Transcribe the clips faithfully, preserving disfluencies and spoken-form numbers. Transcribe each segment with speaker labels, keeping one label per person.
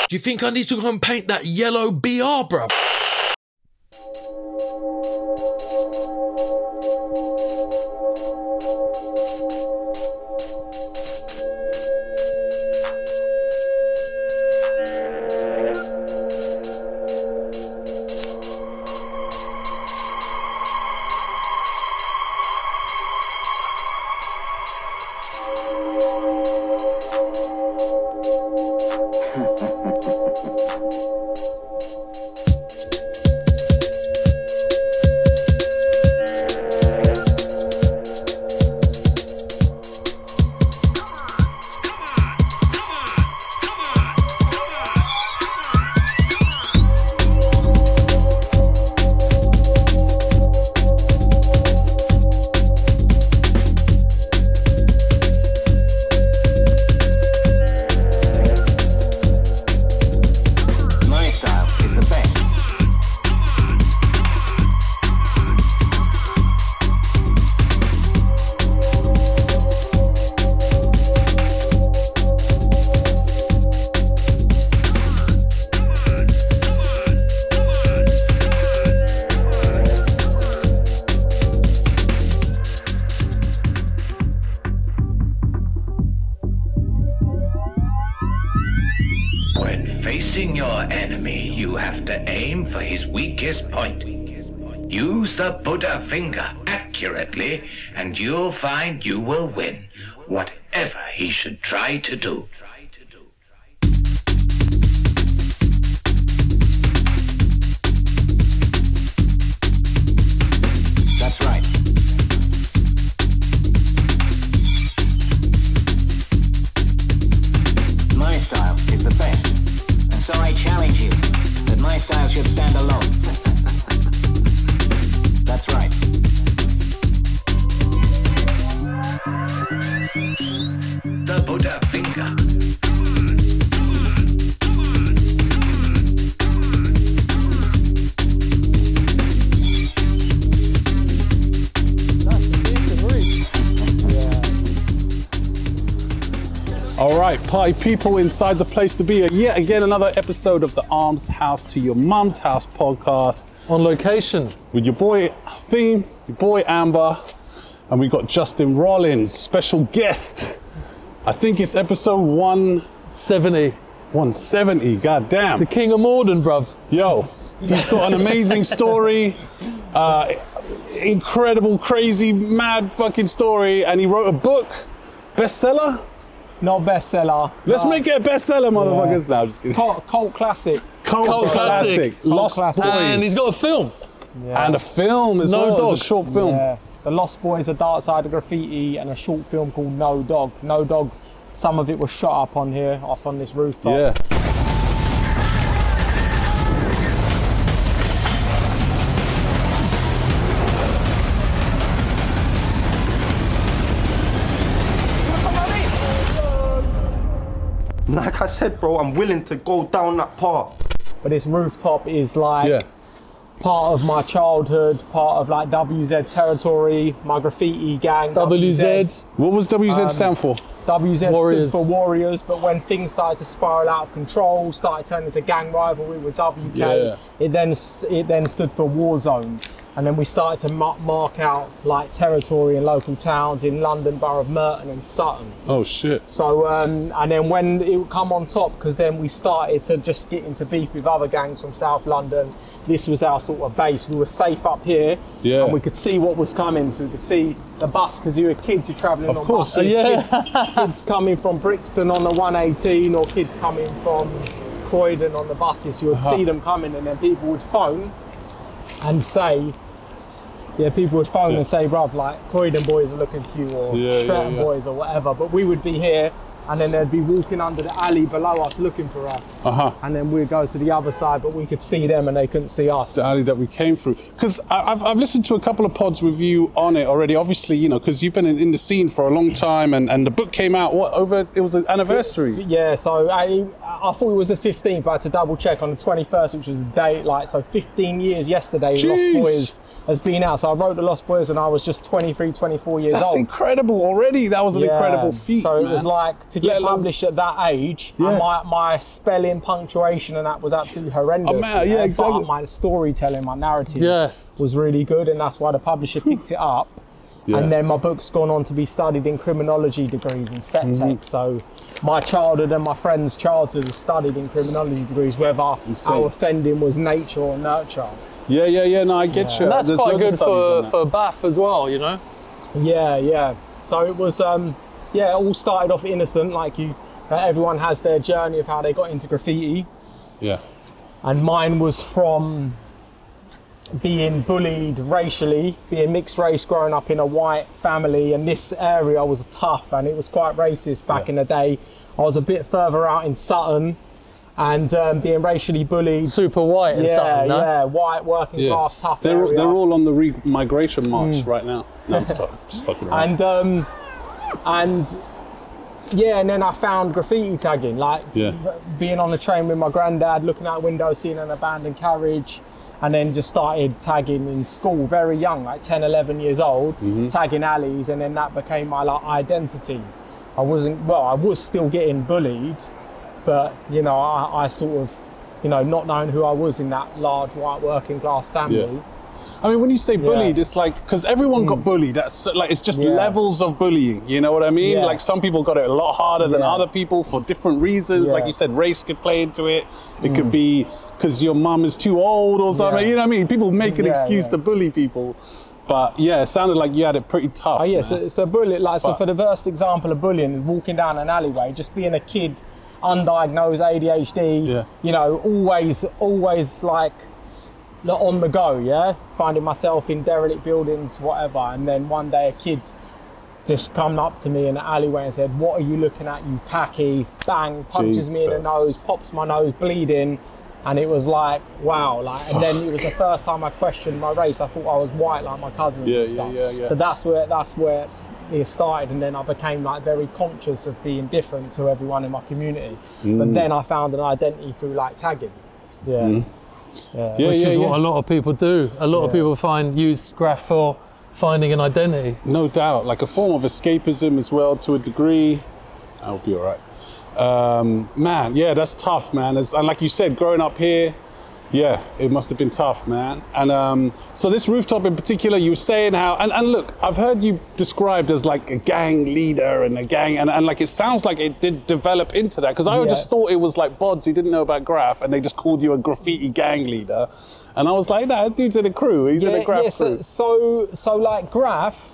Speaker 1: Do you think I need to go and paint that yellow B R, bruv?
Speaker 2: Facing your enemy, you have to aim for his weakest point. Use the Buddha finger accurately, and you'll find you will win, whatever he should try to do.
Speaker 3: That's right. My style is the best. And so I challenge you that my style should stand alone. That's right.
Speaker 2: The Buddha finger.
Speaker 4: All right, party people inside the place to be. Yet again, another episode of the Arms House to Your Mum's House podcast.
Speaker 1: On location.
Speaker 4: With your boy Theme, your boy Amber, and we got Justin Rollins, special guest. I think it's episode one
Speaker 1: seventy.
Speaker 4: one seventy, goddamn.
Speaker 1: The King of Morden, bruv.
Speaker 4: Yo, he's got an amazing story. Uh, incredible, crazy, mad fucking story. And he wrote a book, bestseller.
Speaker 5: Not bestseller.
Speaker 4: Let's
Speaker 5: no.
Speaker 4: make it a bestseller, motherfuckers. Yeah. No, I'm just kidding.
Speaker 5: Cult, cult classic.
Speaker 4: Cult,
Speaker 1: Cult
Speaker 4: classic.
Speaker 1: classic.
Speaker 4: Lost
Speaker 5: classic.
Speaker 4: Boys.
Speaker 1: And he's got a film.
Speaker 5: Yeah.
Speaker 4: And a film as
Speaker 1: No
Speaker 4: well.
Speaker 1: Dog.
Speaker 4: It's a short film.
Speaker 5: Yeah. The Lost Boys, A Dark Side of Graffiti, and a short film called No Dog. No Dog, some of it was shot up on here, up on this rooftop.
Speaker 4: Yeah.
Speaker 6: Like I said, bro, I'm willing to go down that path.
Speaker 5: But this rooftop is like
Speaker 4: Yeah.
Speaker 5: part of my childhood, part of like W Z territory, my graffiti gang.
Speaker 1: W Z.
Speaker 4: What was W Z
Speaker 5: Um,
Speaker 4: stand for?
Speaker 5: W Z
Speaker 1: Warriors.
Speaker 5: stood for Warriors, but when things started to spiral out of control, started turning into gang rivalry with W K,
Speaker 4: Yeah.
Speaker 5: it then it then stood for War Zone. And then we started to ma- mark out like territory in local towns in London, Borough of Merton and Sutton.
Speaker 4: Oh shit.
Speaker 5: So, um, and then when it would come on top, because then we started to just get into beef with other gangs from South London. This was our sort of base. We were safe up here,
Speaker 4: Yeah.
Speaker 5: and we could see what was coming. So we could see the bus, because you were kids, you're travelling
Speaker 4: Of
Speaker 5: on
Speaker 4: course.
Speaker 5: buses.
Speaker 1: Yeah.
Speaker 5: Kids, kids coming from Brixton on the one eighteen, or kids coming from Croydon on the buses. You would
Speaker 4: Uh-huh.
Speaker 5: see them coming, and then people would phone and say, yeah, people would phone
Speaker 4: Yeah.
Speaker 5: and say, bruv, like, Croydon boys are looking for you, or
Speaker 4: Yeah,
Speaker 5: Stratton
Speaker 4: yeah, yeah.
Speaker 5: boys, or whatever. But we would be here, and then they'd be walking under the alley below us looking for us.
Speaker 4: Uh-huh.
Speaker 5: And then we'd go to the other side, but we could see them and they couldn't see us.
Speaker 4: The alley that we came through. Because I've, I've listened to a couple of pods with you on it already, obviously, you know, because you've been in, in the scene for a long time, and, and the book came out, what, over, it was an anniversary?
Speaker 5: Yeah, so I, I thought it was the fifteenth, but I had to double check on the twenty-first, which was the date. Like, so fifteen years yesterday,
Speaker 4: Jeez.
Speaker 5: Lost Boys has been out. So I wrote the Lost Boys and I was just twenty-three, twenty-four years
Speaker 4: That's
Speaker 5: old.
Speaker 4: incredible already. That was an
Speaker 5: Yeah.
Speaker 4: incredible feat,
Speaker 5: So it
Speaker 4: man.
Speaker 5: was like to
Speaker 4: Let
Speaker 5: get
Speaker 4: alone-
Speaker 5: published at that age.
Speaker 4: Yeah.
Speaker 5: And my my spelling, punctuation, and that was absolutely horrendous.
Speaker 4: Oh, man, yeah,
Speaker 5: Uh,
Speaker 4: exactly.
Speaker 5: But my storytelling, my narrative,
Speaker 1: Yeah.
Speaker 5: was really good, and that's why the publisher picked it up.
Speaker 4: Yeah.
Speaker 5: And then my book's gone on to be studied in criminology degrees and set
Speaker 4: Mm-hmm.
Speaker 5: tech. So my childhood and my friends' childhood was studied in criminology degrees, whether
Speaker 4: Insane.
Speaker 5: our offending was nature or nurture.
Speaker 4: Yeah, yeah, yeah. No, I get you.
Speaker 1: And that's
Speaker 4: There's
Speaker 1: quite
Speaker 4: loads of
Speaker 1: good
Speaker 4: studies on
Speaker 1: for,
Speaker 4: that.
Speaker 1: for Bath as well, you know?
Speaker 5: Yeah, yeah. So it was, um, yeah, it all started off innocent, like you. Uh, everyone has their journey of how they got into graffiti,
Speaker 4: Yeah.
Speaker 5: and mine was from being bullied racially, being mixed race, growing up in a white family, and this area was tough and it was quite racist back
Speaker 4: Yeah.
Speaker 5: in the day. I was a bit further out in Sutton, and um, being racially bullied.
Speaker 1: Super white and
Speaker 5: yeah,
Speaker 1: something, no?
Speaker 5: yeah, white working
Speaker 4: Yeah.
Speaker 5: class, tough
Speaker 4: They're,
Speaker 5: area.
Speaker 4: they're all on the re- migration march right now. No, I'm sorry. Just fucking around.
Speaker 5: and um, and yeah, and then I found graffiti tagging, like
Speaker 4: Yeah.
Speaker 5: being on the train with my granddad, looking out the window, seeing an abandoned carriage, and then just started tagging in school very young, like ten, eleven years old,
Speaker 4: Mm-hmm.
Speaker 5: tagging alleys, and then that became my like identity. I wasn't, well, I was still getting bullied, but you know, I, I sort of, you know, not knowing who I was in that large white working class family.
Speaker 4: Yeah. I mean, when you say bullied,
Speaker 5: Yeah.
Speaker 4: it's like, because everyone got bullied. That's so- like, it's just
Speaker 5: Yeah.
Speaker 4: levels of bullying. You know what I mean?
Speaker 5: Yeah.
Speaker 4: Like, some people got it a lot harder than
Speaker 5: Yeah.
Speaker 4: other people for different reasons. Like
Speaker 5: Yeah.
Speaker 4: you said, race could play into it. It could be because your mum is too old or something.
Speaker 5: Yeah.
Speaker 4: You know what I mean? People make an
Speaker 5: Yeah,
Speaker 4: excuse
Speaker 5: yeah.
Speaker 4: to bully people. But yeah, it sounded like you had it pretty tough.
Speaker 5: Oh yeah,
Speaker 4: man.
Speaker 5: so, so bully, like, so
Speaker 4: But-
Speaker 5: for the first example of bullying, walking down an alleyway, just being a kid, undiagnosed A D H D,
Speaker 4: Yeah.
Speaker 5: you know, always, always like like, on the go, yeah, finding myself in derelict buildings, whatever, and then one day a kid just come up to me in the alleyway and said, "What are you looking at, you packy?" Bang, punches me in the
Speaker 4: Jesus.
Speaker 5: nose, pops my nose, bleeding. And it was like, wow, like, and then it was the first time I questioned my race. I thought I was white like my cousins
Speaker 4: Yeah,
Speaker 5: and
Speaker 4: yeah,
Speaker 5: stuff.
Speaker 4: yeah, yeah.
Speaker 5: So that's where that's where it started, and then I became like very conscious of being different to everyone in my community.
Speaker 4: Mm.
Speaker 5: But then I found an identity through like tagging. Yeah.
Speaker 4: Mm.
Speaker 5: Yeah.
Speaker 4: Yeah,
Speaker 1: Which
Speaker 4: yeah,
Speaker 1: is
Speaker 4: yeah.
Speaker 1: what a lot of people do. A lot of
Speaker 5: Yeah.
Speaker 1: people find use graph for finding an identity.
Speaker 4: No doubt, like a form of escapism as well, to a degree. I'll be all right. Um, man, yeah, that's tough, man. It's, and like you said, growing up here, yeah, it must have been tough, man. And um, so this rooftop in particular, you were saying how, and, and look, I've heard you described as like a gang leader and a gang, and, and like it sounds like it did develop into that, because I
Speaker 5: Yeah.
Speaker 4: just thought it was like Bods who didn't know about graph, and they just called you a graffiti gang leader. And I was like, nah, that dude's in a crew, he's in a graph
Speaker 5: yeah,
Speaker 4: crew.
Speaker 5: so, so so like graph.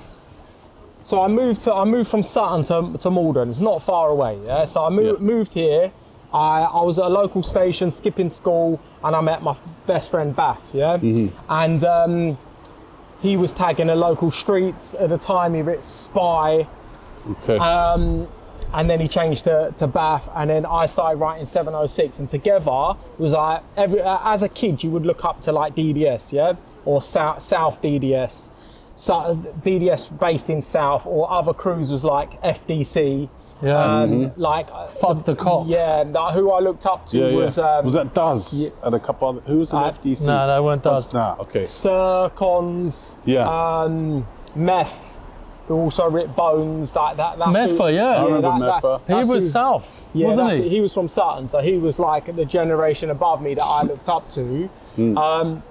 Speaker 5: So I moved to I moved from Sutton to, to Malden. It's not far away. Yeah. So I moved
Speaker 4: Yeah.
Speaker 5: moved here. I, I was at a local station skipping school, and I met my best friend Bath. Yeah.
Speaker 4: Mm-hmm.
Speaker 5: And um, he was tagging the local streets at the time. He writ Spy.
Speaker 4: Okay.
Speaker 5: Um, and then he changed to, to Bath, and then I started writing seven oh six, and together it was like every uh, as a kid you would look up to like D D S, yeah, or South South D D S, so, D D S based in South, or other crews was like F D C,
Speaker 1: Yeah.
Speaker 5: um, like
Speaker 1: Fuck the cops.
Speaker 5: yeah, that, who I looked up to
Speaker 4: yeah, yeah.
Speaker 5: was um,
Speaker 4: was that Duz
Speaker 5: yeah.
Speaker 4: and a couple other, who was an
Speaker 5: Uh,
Speaker 4: F D C?
Speaker 1: No, no, it weren't Duz.
Speaker 4: Nah, okay.
Speaker 5: Sir Cons,
Speaker 4: Yeah.
Speaker 5: um, Meth, who also writ Bones, like that. That's
Speaker 1: Meffa,
Speaker 5: who-
Speaker 1: yeah. I
Speaker 4: remember
Speaker 5: that-
Speaker 4: Meffa.
Speaker 1: He
Speaker 5: that's
Speaker 1: was
Speaker 5: who-
Speaker 1: South,
Speaker 5: Yeah,
Speaker 1: wasn't
Speaker 5: that's
Speaker 1: he?
Speaker 5: it. He was from Sutton, so he was like the generation above me that I looked up to.
Speaker 1: Hmm.
Speaker 5: Um,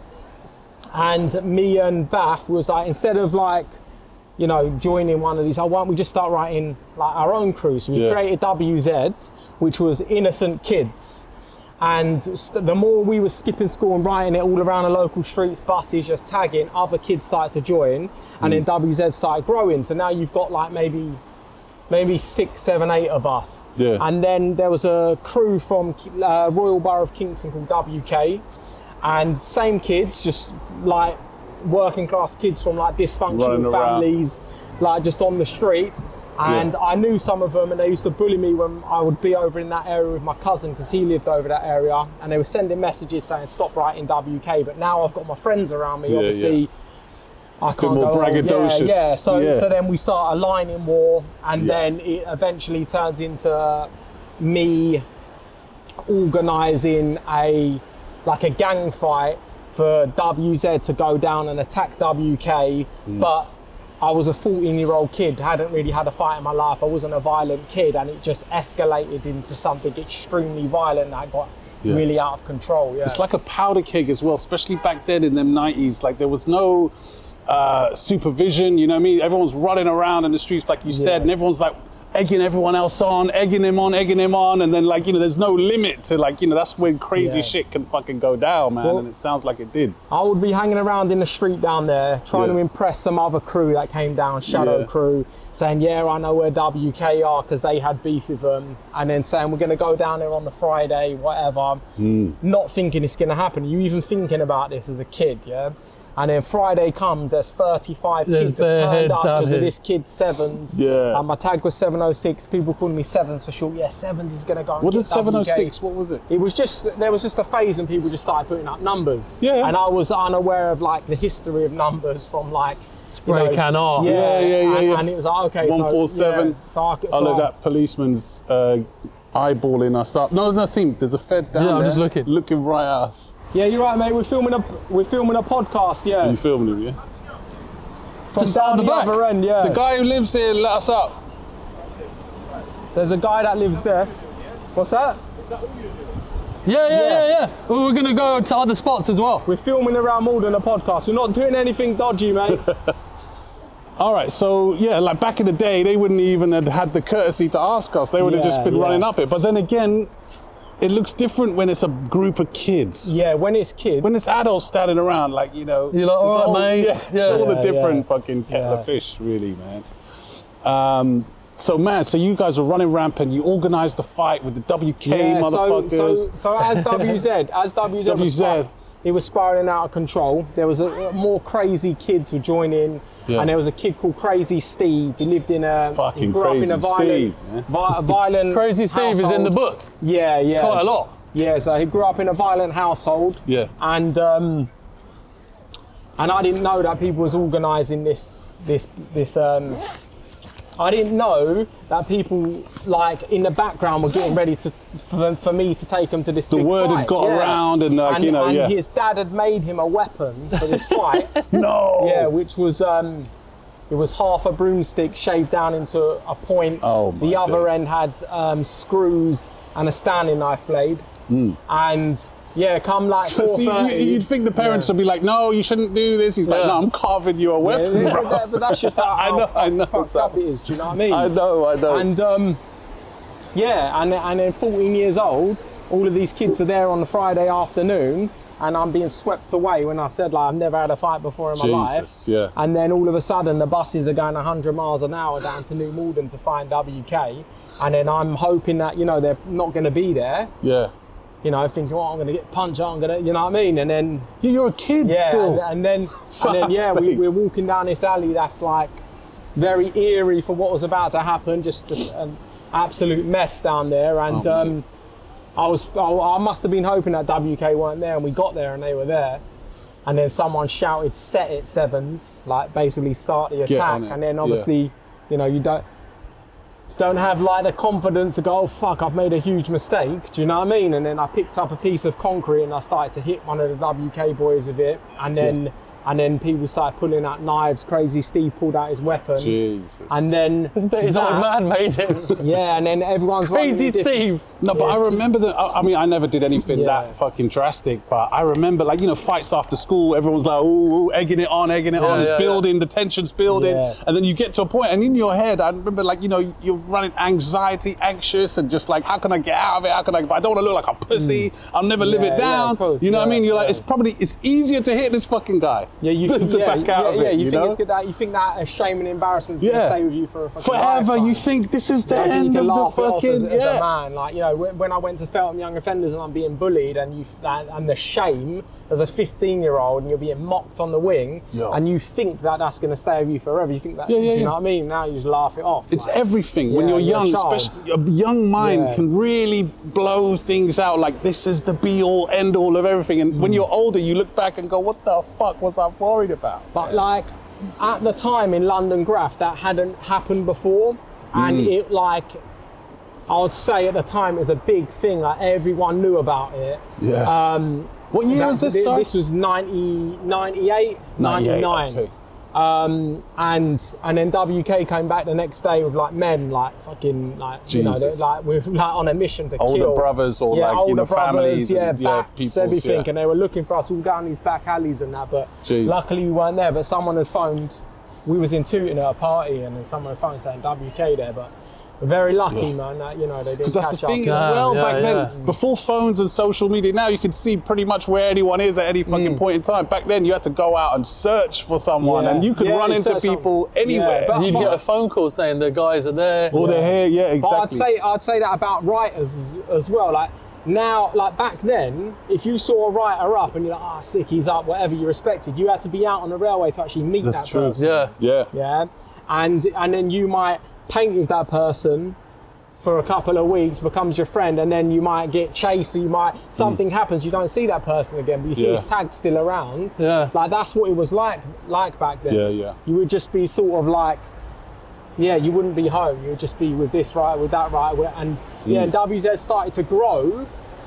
Speaker 5: and me and Bath was like, instead of like, you know, joining one of these, oh, why don't we just start writing like our own crew? So we
Speaker 4: Yeah.
Speaker 5: created W Z, which was Innocent Kids. And st- the more we were skipping school and writing it all around the local streets, buses, just tagging, other kids started to join, and then W Z started growing. So now you've got like maybe maybe six, seven, eight of us.
Speaker 4: Yeah.
Speaker 5: And then there was a crew from uh, Royal Borough of Kingston called W K, and same kids, just like working class kids from like
Speaker 4: Running
Speaker 5: dysfunctional
Speaker 4: around.
Speaker 5: families, like just on the street. And
Speaker 4: Yeah.
Speaker 5: I knew some of them, and they used to bully me when I would be over in that area with my cousin, because he lived over that area, and they were sending messages saying stop writing W K. But now I've got my friends around me,
Speaker 4: Yeah,
Speaker 5: obviously.
Speaker 4: yeah.
Speaker 5: I can't
Speaker 4: more
Speaker 5: go, oh,
Speaker 4: braggadocious.
Speaker 5: Yeah, yeah. So,
Speaker 4: Yeah.
Speaker 5: so then we start a line in war, and
Speaker 4: Yeah.
Speaker 5: then it eventually turns into me organising a like a gang fight for W Z to go down and attack W K, mm. but I was a fourteen year old kid, hadn't really had a fight in my life. I wasn't a violent kid, and it just escalated into something extremely violent that got yeah. really out of control. Yeah.
Speaker 4: It's like a powder keg as well, especially back then in them nineties. Like there was no uh, supervision, you know what I mean? Everyone's running around in the streets, like you yeah. said, and everyone's like egging everyone else on, egging him on, egging him on, and then like, you know, there's no limit to like, you know, that's when crazy yeah. shit can fucking go down, man, well, and it sounds like it did.
Speaker 5: I would be hanging around in the street down there, trying yeah. to impress some other crew that came down, Shadow yeah. crew, saying, yeah, I know where W K are, because they had beef with them, and then saying, we're going to go down there on the Friday, whatever, mm. not thinking it's going to happen. You even thinking about this as a kid, yeah? And then Friday comes, there's thirty-five there's kids that turned up because of this kid Sevens.
Speaker 4: Yeah.
Speaker 5: And my tag was seven oh six. People calling me Sevens for short. Yeah, Sevens is going to go and
Speaker 4: What
Speaker 5: get
Speaker 4: did seven oh six, what was it?
Speaker 5: It was just, there was just a phase when people just started putting up numbers.
Speaker 4: Yeah.
Speaker 5: And I was unaware of like the history of numbers from like,
Speaker 1: Spray
Speaker 5: you know,
Speaker 1: can art.
Speaker 5: Yeah,
Speaker 4: yeah, yeah, yeah,
Speaker 5: and,
Speaker 4: yeah.
Speaker 5: and it was like, okay,
Speaker 4: one four seven.
Speaker 5: Yeah, so I, so
Speaker 4: oh, look,
Speaker 5: I,
Speaker 4: that policeman's uh, eyeballing us up. No, nothing, there's a Fed down
Speaker 1: yeah,
Speaker 4: there.
Speaker 1: I'm just looking.
Speaker 4: Looking right at us.
Speaker 5: Yeah, you're right, mate. We're filming a we're filming a podcast. Yeah.
Speaker 4: Are you filming him? Yeah.
Speaker 5: From
Speaker 1: Just
Speaker 5: down
Speaker 1: the
Speaker 5: the
Speaker 1: back.
Speaker 5: other end. Yeah.
Speaker 4: The guy who lives here, let us up.
Speaker 5: There's a guy that lives there. What's that?
Speaker 1: Yeah, yeah,
Speaker 5: Yeah.
Speaker 1: yeah, yeah. Well, we're gonna go to other spots as well.
Speaker 5: We're filming around Malden a podcast. We're not doing anything dodgy, mate.
Speaker 4: All right, so yeah, like back in the day, they wouldn't even have had the courtesy to ask us. They would have
Speaker 5: Yeah,
Speaker 4: just been
Speaker 5: yeah.
Speaker 4: running up it. But then again, it looks different when it's a group of kids.
Speaker 5: Yeah, when it's kids.
Speaker 4: When it's adults standing around, like, you know.
Speaker 1: You're like,
Speaker 4: it's
Speaker 1: all right,
Speaker 4: all-
Speaker 1: mate.
Speaker 4: Yeah, it's
Speaker 1: Yeah.
Speaker 4: all a
Speaker 5: Yeah,
Speaker 4: different
Speaker 5: yeah.
Speaker 4: fucking kettle
Speaker 5: Yeah.
Speaker 4: of fish, really, man. Um, so, man, so you guys are running rampant. You organised the fight with the W K
Speaker 5: yeah, so,
Speaker 4: motherfuckers.
Speaker 5: so, so as W Z, as W Z,
Speaker 4: W
Speaker 5: was
Speaker 4: Z.
Speaker 5: spir- it was spiraling out of control. There was a, more crazy kids who joined in,
Speaker 4: Yeah.
Speaker 5: and there was a kid called Crazy Steve. He lived in a
Speaker 4: Fucking
Speaker 5: he grew up in a
Speaker 4: Crazy
Speaker 5: violent,
Speaker 4: Steve, man.
Speaker 5: vi- violent.
Speaker 1: Crazy Steve is in
Speaker 5: household.
Speaker 1: the book.
Speaker 5: Yeah, yeah,
Speaker 1: Quite a lot.
Speaker 5: Yeah, so he grew up in a violent household.
Speaker 4: Yeah.
Speaker 5: And um, and I didn't know that people was organising this this this um. I didn't know that people like in the background were getting ready to for, for me to take him to this.
Speaker 4: The
Speaker 5: big
Speaker 4: word had
Speaker 5: fight.
Speaker 4: got
Speaker 5: yeah.
Speaker 4: around and, like,
Speaker 5: and,
Speaker 4: you know,
Speaker 5: and
Speaker 4: yeah.
Speaker 5: his dad had made him a weapon for this fight.
Speaker 4: No.
Speaker 5: Yeah, which was um, it was half a broomstick shaved down into a point.
Speaker 4: Oh, my
Speaker 5: The other
Speaker 4: days.
Speaker 5: end had um, screws and a Stanley knife blade.
Speaker 4: Mm.
Speaker 5: And yeah, come like
Speaker 4: So,
Speaker 5: four
Speaker 4: see,
Speaker 5: thirty.
Speaker 4: you, you'd think the parents
Speaker 5: Yeah.
Speaker 4: would be like, no, you shouldn't do this. He's like,
Speaker 1: Yeah.
Speaker 4: no, I'm carving you a weapon,
Speaker 5: Yeah,
Speaker 4: bro.
Speaker 5: but, that- but that's just how,
Speaker 4: I
Speaker 5: how
Speaker 4: know, I know,
Speaker 5: fucked up it is. Do you know what I mean?
Speaker 4: I know, I know.
Speaker 5: And um, yeah, and and then fourteen years old, all of these kids are there on the Friday afternoon, and I'm being swept away when I said like I've never had a fight before in my
Speaker 4: Jesus,
Speaker 5: life.
Speaker 4: yeah.
Speaker 5: And then all of a sudden the buses are going one hundred miles an hour down to New Malden to find W K, and then I'm hoping that you know they're not going to be there.
Speaker 4: Yeah.
Speaker 5: You know, thinking, well, I'm going to get punched, I'm going to, you know what I mean? And then
Speaker 4: Yeah, you're a kid
Speaker 5: yeah,
Speaker 4: still.
Speaker 5: and, and then and then yeah,
Speaker 4: Fuck's
Speaker 5: we,
Speaker 4: sakes.
Speaker 5: we're walking down this alley that's like very eerie for what was about to happen. Just a- an absolute mess down there, and
Speaker 4: Oh,
Speaker 5: um, I was I, I must have been hoping that W K weren't there, and we got there and they were there, and then someone shouted, "Set it, Sevens!" Like basically start the
Speaker 4: Get
Speaker 5: attack,
Speaker 4: on it,
Speaker 5: and then
Speaker 4: yeah.
Speaker 5: obviously, you know, you don't. Don't have like the confidence to go, oh fuck, I've made a huge mistake. Do you know what I mean? And then I picked up a piece of concrete and I started to hit one of the W K boys with it. And then
Speaker 4: Yeah.
Speaker 5: and then people started pulling out knives. Crazy Steve pulled out his weapon.
Speaker 4: Jesus.
Speaker 5: And then
Speaker 1: His old
Speaker 5: that-
Speaker 1: man made him.
Speaker 5: yeah, and then everyone's running
Speaker 1: Crazy
Speaker 5: in different-
Speaker 1: Steve.
Speaker 4: No, but
Speaker 5: Yeah.
Speaker 4: I remember that. I I mean, I never did anything
Speaker 5: Yeah.
Speaker 4: that fucking drastic, but I remember, like, you know, fights after school, everyone's like, ooh, ooh, egging it on, egging it
Speaker 1: Yeah,
Speaker 4: on, it's
Speaker 1: yeah,
Speaker 4: building, the tension's building.
Speaker 5: Yeah.
Speaker 4: And then you get to a point, and in your head, I remember, like, you know, you're running anxiety, anxious, and just like, how can I get out of it? How can I, but I don't want to look like a pussy. I'll never live
Speaker 5: Mm. Yeah,
Speaker 4: it
Speaker 5: yeah,
Speaker 4: down.
Speaker 5: of course.
Speaker 4: You know what I
Speaker 5: Yeah,
Speaker 4: mean? You're like,
Speaker 5: yeah.
Speaker 4: it's probably, it's easier to hit this fucking guy
Speaker 5: Yeah, you
Speaker 4: than
Speaker 5: think,
Speaker 4: to
Speaker 5: yeah,
Speaker 4: back out
Speaker 5: yeah,
Speaker 4: of
Speaker 5: yeah,
Speaker 4: it,
Speaker 5: you,
Speaker 4: you
Speaker 5: think
Speaker 4: know?
Speaker 5: it's good that you think that a shame and embarrassment is
Speaker 4: Yeah.
Speaker 5: gonna stay with you for a fucking
Speaker 4: Forever,
Speaker 5: lifetime.
Speaker 4: you think this is the
Speaker 5: Yeah, I think
Speaker 4: end
Speaker 5: you can
Speaker 4: of the
Speaker 5: laugh it off
Speaker 4: fucking,
Speaker 5: as, as
Speaker 4: yeah.
Speaker 5: a man. Like, you know, when, when I went to Feltham Young Offenders and I'm being bullied, and you and, and the shame as a fifteen-year-old, and you're being mocked on the wing,
Speaker 4: Yo.
Speaker 5: and you think that that's going to stay with you forever. You think that,
Speaker 4: Yeah, yeah,
Speaker 5: do you
Speaker 4: yeah.
Speaker 5: know what I mean? Now you just laugh it off.
Speaker 4: It's
Speaker 5: like,
Speaker 4: everything. When
Speaker 5: yeah,
Speaker 4: you're
Speaker 5: you're a
Speaker 4: young,
Speaker 5: child.
Speaker 4: especially a young mind
Speaker 5: Yeah.
Speaker 4: can really blow things out like this is the be all end all of everything. And
Speaker 5: Mm.
Speaker 4: when you're older, you look back and go, what the fuck was I worried about?
Speaker 5: But like at the time in London Graph, that hadn't happened before, and
Speaker 4: Mm.
Speaker 5: it like I would say at the time it was a big thing. Like everyone knew about it.
Speaker 4: Yeah.
Speaker 5: Um,
Speaker 4: what year
Speaker 5: that-
Speaker 4: was this?
Speaker 5: thi-
Speaker 4: Sorry?
Speaker 5: This was ninety, ninety-eight, ninety-nine.
Speaker 4: Okay.
Speaker 5: Um, and and then W K came back the next day with like men like fucking like you know they're,
Speaker 4: Jesus.
Speaker 5: like we're like on a mission to
Speaker 4: Older
Speaker 5: kill
Speaker 4: brothers or
Speaker 5: yeah,
Speaker 4: like, you
Speaker 5: older
Speaker 4: know,
Speaker 5: brothers,
Speaker 4: families
Speaker 5: yeah,
Speaker 4: and, yeah,
Speaker 5: bats,
Speaker 4: peoples,
Speaker 5: everything,
Speaker 4: yeah.
Speaker 5: and they were looking for us all down these back alleys and that. But
Speaker 4: Jeez.
Speaker 5: luckily we weren't there. But someone had phoned. We was in Tooting at a party, and then someone had phoned saying W K there. But we're very lucky, man. That you know they didn't
Speaker 4: Because that's
Speaker 5: catch
Speaker 4: the thing
Speaker 5: us.
Speaker 4: as well,
Speaker 1: Yeah,
Speaker 4: back
Speaker 1: yeah,
Speaker 4: then,
Speaker 1: yeah.
Speaker 4: before phones and social media, now you can see pretty much where anyone is at any fucking point in time. Back then, you had to go out and search for someone,
Speaker 5: Yeah.
Speaker 4: and you could
Speaker 5: Yeah,
Speaker 4: run
Speaker 5: you
Speaker 4: into
Speaker 5: search
Speaker 4: people
Speaker 5: some-
Speaker 4: anywhere.
Speaker 5: Yeah, but-
Speaker 1: You'd get a phone call saying the guys are there.
Speaker 4: Or they're here, yeah, exactly.
Speaker 5: But I'd say I'd say that about writers as, as well. Like now, like back then, if you saw a writer up and you're like, ah, oh, sick, he's up, whatever, you respected, you had to be out on the railway to actually meet
Speaker 4: That's
Speaker 5: that
Speaker 4: true.
Speaker 5: person.
Speaker 1: Yeah.
Speaker 4: yeah.
Speaker 5: Yeah. And and then you might paint with that person for a couple of weeks, becomes your friend, and then you might get chased, or you might something happens, you don't see that person again, but you see
Speaker 4: Mm. Yeah.
Speaker 5: his tag still around.
Speaker 1: Yeah.
Speaker 5: Like that's what it was like like back then.
Speaker 4: Yeah, yeah.
Speaker 5: You would just be sort of like, yeah, you wouldn't be home. You would just be with this writer, with that writer, and yeah,
Speaker 4: Mm.
Speaker 5: and W Z started to grow,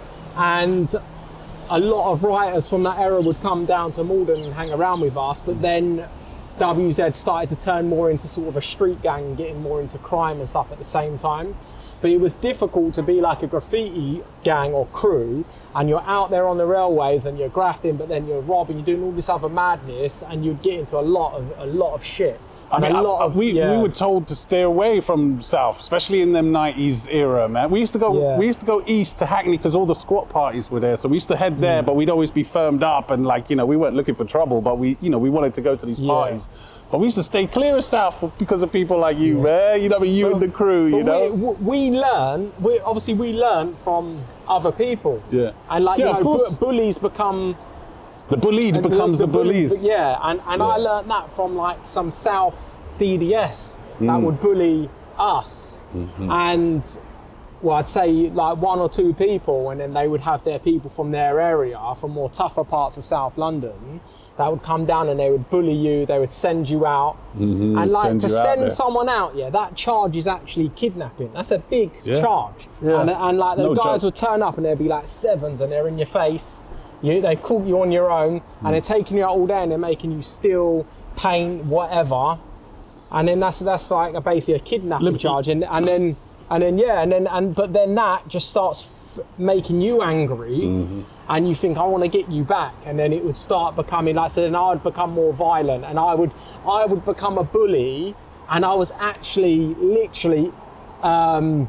Speaker 5: and a lot of writers from that era would come down to Malden and hang around with us, but then W Z started to turn more into sort of a street gang and getting more into crime and stuff at the same time. But it was difficult to be like a graffiti gang or crew, and you're out there on the railways and you're grafting, but then you're robbing, you're doing all this other madness, and you'd get into a lot of a lot of shit.
Speaker 4: I mean,
Speaker 5: a
Speaker 4: I-
Speaker 5: lot
Speaker 4: I-
Speaker 5: of
Speaker 4: we,
Speaker 5: yeah.
Speaker 4: we were told to stay away from South, especially in them nineties era, man. We used to go
Speaker 5: Yeah.
Speaker 4: we used to go east to Hackney because all the squat parties were there. So we used to head
Speaker 5: Mm.
Speaker 4: there, but we'd always be firmed up and like, you know, we weren't looking for trouble, but we, you know, we wanted to go to these
Speaker 5: Yeah.
Speaker 4: parties. But we used to stay clear of South for- because of people like you, man. You know, what I mean? you and the crew, you
Speaker 5: But
Speaker 4: know.
Speaker 5: we, we learn. We obviously we learn from other people.
Speaker 4: Yeah.
Speaker 5: And like
Speaker 4: Yeah,
Speaker 5: you
Speaker 4: of
Speaker 5: know,
Speaker 4: course.
Speaker 5: bu- bullies become
Speaker 4: The bullied becomes the, bullies.
Speaker 5: bullies. Yeah, and and I
Speaker 4: Yeah.
Speaker 5: learned that from like some South D D S that
Speaker 4: Mm.
Speaker 5: would bully us,
Speaker 4: Mm-hmm.
Speaker 5: and well, I'd say like one or two people, and then they would have their people from their area, from more tougher parts of South London, that would come down and they would bully you. They would send you out, and like
Speaker 4: send
Speaker 5: to
Speaker 4: you out
Speaker 5: send
Speaker 4: there.
Speaker 5: someone out. Yeah, that charge is actually kidnapping. That's a big
Speaker 4: Yeah.
Speaker 5: charge.
Speaker 1: Yeah.
Speaker 5: And, and like
Speaker 4: It's
Speaker 5: the
Speaker 4: no
Speaker 5: guys
Speaker 4: joke.
Speaker 5: would turn up and they'd be like sevens, and they're in your face. You, they caught you on your own, and they're taking you out all day, and they're making you steal, paint, whatever. And then that's that's like a, basically a kidnapping
Speaker 4: Lim-
Speaker 5: charge, and and then and then yeah, and then and but then that just starts f- making you angry,
Speaker 4: Mm-hmm.
Speaker 5: and you think I want to get you back, and then it would start becoming like so. Then I would become more violent, and I would I would become a bully, and I was actually literally um,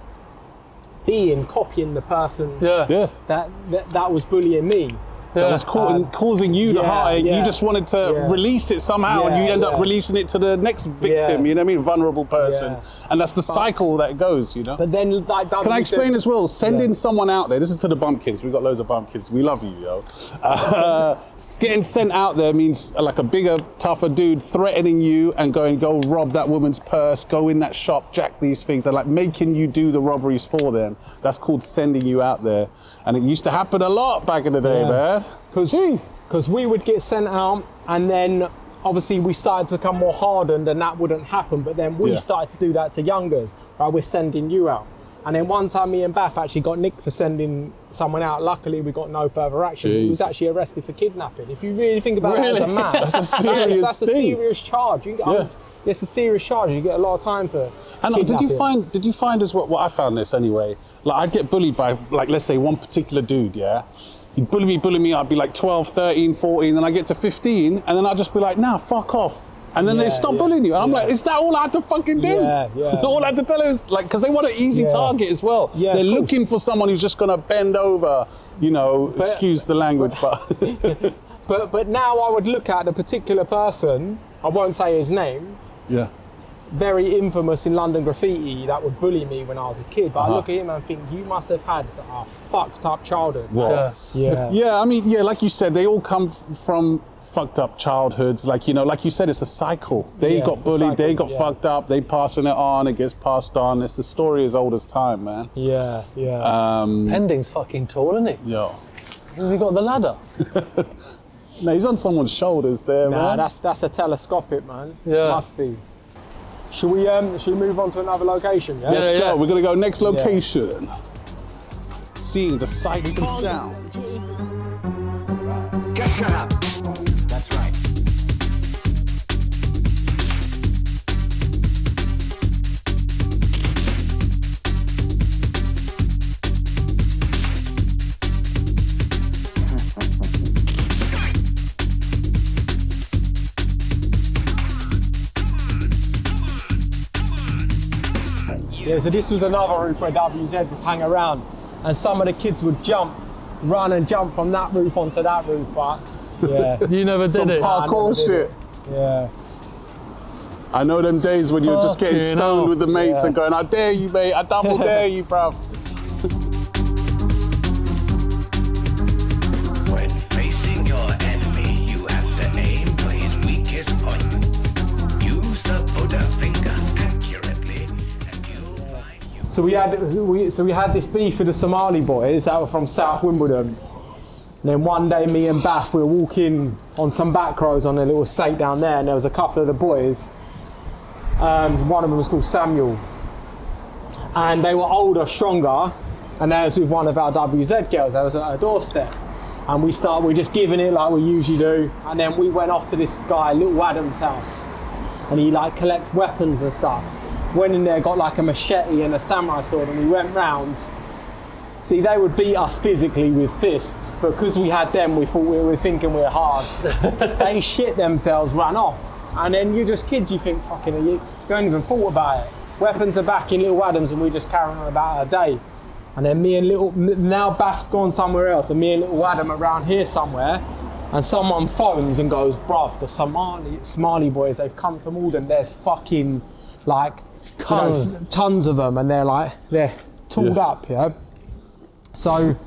Speaker 5: being copying the person
Speaker 1: Yeah.
Speaker 4: Yeah.
Speaker 5: that, that that was bullying me.
Speaker 4: That was ca-
Speaker 5: Um,
Speaker 4: causing you the
Speaker 5: yeah,
Speaker 4: heartache. You
Speaker 5: yeah.
Speaker 4: just wanted to
Speaker 5: Yeah.
Speaker 4: release it somehow, and you
Speaker 5: Yeah,
Speaker 4: end up
Speaker 5: yeah.
Speaker 4: releasing it to the next victim.
Speaker 5: Yeah.
Speaker 4: You know what I mean? Vulnerable person,
Speaker 5: Yeah.
Speaker 4: and that's the cycle that goes. You know.
Speaker 5: But then like
Speaker 4: Can I explain as well? Sending
Speaker 5: Yeah.
Speaker 4: someone out there. This is to the bump kids. We got loads of bump kids. We love you, yo. Uh, getting sent out there means uh, like a bigger, tougher dude threatening you and going, go rob that woman's purse, go in that shop, jack these things, and like making you do the robberies for them. That's called sending you out there, and it used to happen a lot back in the day,
Speaker 5: Yeah.
Speaker 4: man.
Speaker 5: Because we would get sent out, and then obviously we started to become more hardened, and that wouldn't happen. But then we
Speaker 4: Yeah.
Speaker 5: started to do that to youngers. Right, we're sending you out. And then one time, me and Bath actually got nicked for sending someone out. Luckily, we got no further action. He was
Speaker 4: Jesus.
Speaker 5: actually arrested for kidnapping. If you really think about it
Speaker 1: Really?
Speaker 5: as a man,
Speaker 4: That's a serious
Speaker 5: that's a
Speaker 4: thing.
Speaker 5: serious charge. You get,
Speaker 4: Yeah.
Speaker 5: It's a serious charge. You get a lot of time for.
Speaker 4: And uh, did you
Speaker 5: kidnapping.
Speaker 4: find did you find as well? Well, I found this anyway. Like I'd get bullied by like let's say one particular dude, yeah. He'd bully me, bully me. I'd be like twelve, thirteen, fourteen, then I get to fifteen, and then I'd just be like, nah, fuck off. And then they
Speaker 5: Yeah,
Speaker 4: stop
Speaker 5: yeah,
Speaker 4: bullying you. And I'm
Speaker 5: yeah.
Speaker 4: like, is that all I had to fucking do?
Speaker 5: Yeah, yeah.
Speaker 4: all I had to tell him is like, because they want an easy
Speaker 5: Yeah.
Speaker 4: target as well.
Speaker 5: Yeah,
Speaker 4: They're
Speaker 5: of course.
Speaker 4: looking for someone who's just gonna bend over, you know,
Speaker 5: But-
Speaker 4: excuse the language, but
Speaker 5: But but now I would look at a particular person. I won't say his name.
Speaker 4: yeah.
Speaker 5: Very infamous in London graffiti that would bully me when I was a kid. But
Speaker 4: Uh-huh.
Speaker 5: I look at him and think, you must have had a fucked up childhood.
Speaker 4: What?
Speaker 1: Yeah.
Speaker 5: Yeah.
Speaker 4: Yeah, I mean, yeah, like you said, they all come f- from fucked up childhoods. Like, you know, like you said, it's a cycle. They
Speaker 5: Yeah,
Speaker 4: got
Speaker 5: it's a
Speaker 4: bullied, they
Speaker 5: cycle,
Speaker 4: got
Speaker 5: yeah.
Speaker 4: fucked up, they passing it on, it gets passed on. It's the story as old as time, man.
Speaker 5: Yeah, yeah.
Speaker 4: Um,
Speaker 1: Pending's fucking tall, isn't he?
Speaker 4: yo.
Speaker 1: Has he got the ladder?
Speaker 4: No, he's on someone's shoulders there,
Speaker 5: nah,
Speaker 4: man.
Speaker 5: that's that's a telescopic, man.
Speaker 1: Yeah.
Speaker 5: Must be. Should we um should we move on to another location? Yeah.
Speaker 4: Let's
Speaker 1: Yeah,
Speaker 4: go.
Speaker 1: yeah.
Speaker 4: We're gonna go next location. Seeing the sights and sounds.
Speaker 3: Just shut up. That's right.
Speaker 5: Yeah, so this was another roof where W Z would hang around, and some of the kids would jump, run and jump from that roof onto that roof, but yeah.
Speaker 1: You never did
Speaker 4: Some
Speaker 1: it.
Speaker 4: parkour
Speaker 5: did
Speaker 4: shit.
Speaker 5: Yeah.
Speaker 4: I know them days when you're just getting
Speaker 1: Fucking
Speaker 4: stoned
Speaker 1: hell.
Speaker 4: with the mates
Speaker 5: Yeah.
Speaker 4: and going, I dare you, mate. I double dare you, bruv.
Speaker 2: When facing your enemy, you have to aim for his weakest point. Use the Buddha finger accurately, and you'll find you.
Speaker 5: So we had we, so we had this beef with the Somali boys that were from South Wimbledon. And then one day, me and Bath, we were walking on some back roads on a little estate down there, and there was a couple of the boys. Um, one of them was called Samuel, and they were older, stronger, and they was with one of our W Z girls. They was at her doorstep, and we started, we just giving it like we usually do, and then we went off to this guy, Little Adam's house, and he like collects weapons and stuff. Went in there, got like a machete and a samurai sword, and we went round. See, they would beat us physically with fists, but because we had them, we thought we were thinking we were hard. They shit themselves, ran off. And then you just kids, you think, fucking, you, you don't even thought about it. Weapons are back in Little Adams, and we just carrying on about our day. And then me and Little, now Bath's gone somewhere else, and me and Little Adam are around here somewhere, and someone phones and goes, bruv, the Somali, Somali boys, they've come to Malden, there's fucking, like,
Speaker 1: Tons.
Speaker 5: you know, tons of them, and they're like, they're tooled
Speaker 4: Yeah.
Speaker 5: up, yeah? So,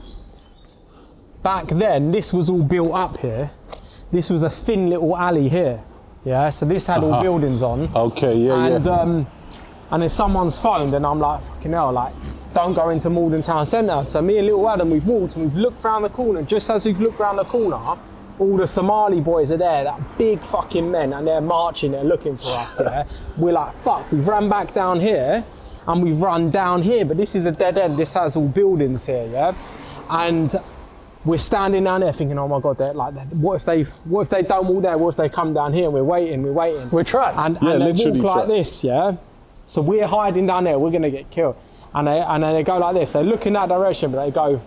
Speaker 5: back then, this was all built up here. This was a thin little alley here, yeah? So this had all
Speaker 4: Uh-huh.
Speaker 5: buildings on.
Speaker 4: Okay, yeah,
Speaker 5: And
Speaker 4: yeah.
Speaker 5: um, and then someone's phoned, and I'm like, fucking hell, like, don't go into Malden Town Centre. So me and Little Adam, we've walked and we've looked round the corner. Just as we've looked round the corner, all the Somali boys are there, that big fucking men, and they're marching, they're looking for us, yeah? We're like, fuck, we've run back down here, and we've run down here, but this is a dead end. This has all buildings here, yeah? And we're standing down there thinking, oh my God, they're like, what if they, what if they don't walk there? What if they come down here? And we're waiting, we're waiting.
Speaker 1: We're trapped.
Speaker 5: And,
Speaker 4: Yeah,
Speaker 5: and they
Speaker 4: literally
Speaker 5: walk like
Speaker 4: trapped.
Speaker 5: this, yeah? So we're hiding down there, we're gonna get killed. And they, and then they go like this, they look in that direction, but they go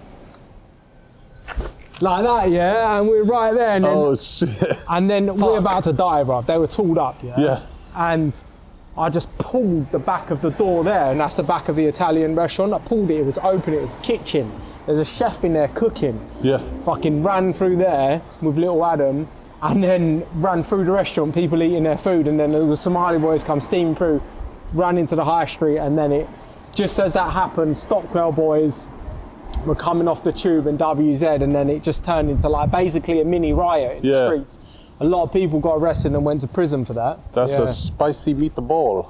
Speaker 5: like that, yeah? And we're right there, and then,
Speaker 4: Oh, shit.
Speaker 5: and then we're about to die, bruv. They were tooled up, yeah?
Speaker 4: Yeah.
Speaker 5: And I just pulled the back of the door there, and that's the back of the Italian restaurant. I pulled it, it was open, it was a kitchen. There's a chef in there cooking.
Speaker 4: Yeah.
Speaker 5: Fucking ran through there with Little Adam, and then ran through the restaurant, people eating their food, and then the Somali boys come steaming through, ran into the high street, and then it, just as that happened, Stockwell boys were coming off the tube and W Z, and then it just turned into like basically a mini riot in
Speaker 4: Yeah.
Speaker 5: the streets. A lot of people got arrested and went to prison for that.
Speaker 4: That's
Speaker 5: yeah.
Speaker 4: a spicy meatball.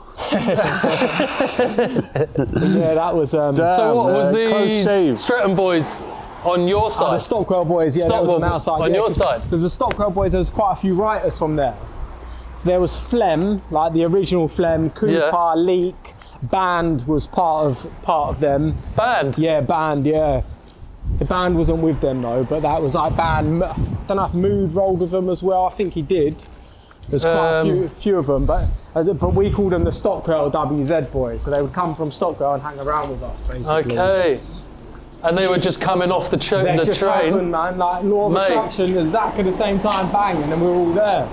Speaker 5: Yeah, that was. Um,
Speaker 4: Damn,
Speaker 1: So what was
Speaker 4: man, close
Speaker 1: the
Speaker 4: shave.
Speaker 1: Stretton boys on your
Speaker 5: Oh,
Speaker 1: side?
Speaker 5: the Stockwell boys, yeah, there was
Speaker 1: Stockwell
Speaker 5: on our side.
Speaker 1: on
Speaker 5: yeah,
Speaker 1: your
Speaker 5: 'cause
Speaker 1: side?
Speaker 5: There's the Stockwell boys, there was quite a few writers from there. So there was Flem, like the original Flem, Cooper,
Speaker 1: Yeah.
Speaker 5: Leak, Band was part of part of them.
Speaker 1: Band.
Speaker 5: Yeah, Band, yeah. The Band wasn't with them though, but that was like Band. I don't know if Mood rolled with them as well. I think he did. There's quite
Speaker 1: Um,
Speaker 5: a few, few of them, but uh, but we called them the Stockwell W Z boys. So they would come from Stockwell and hang around with us, basically.
Speaker 1: Okay. And they were just coming off the, tra-
Speaker 5: That
Speaker 1: the
Speaker 5: just
Speaker 1: train.
Speaker 5: happened, man. Like law of
Speaker 1: Mate.
Speaker 5: attraction, exactly at the same time, bang, and then we were all there.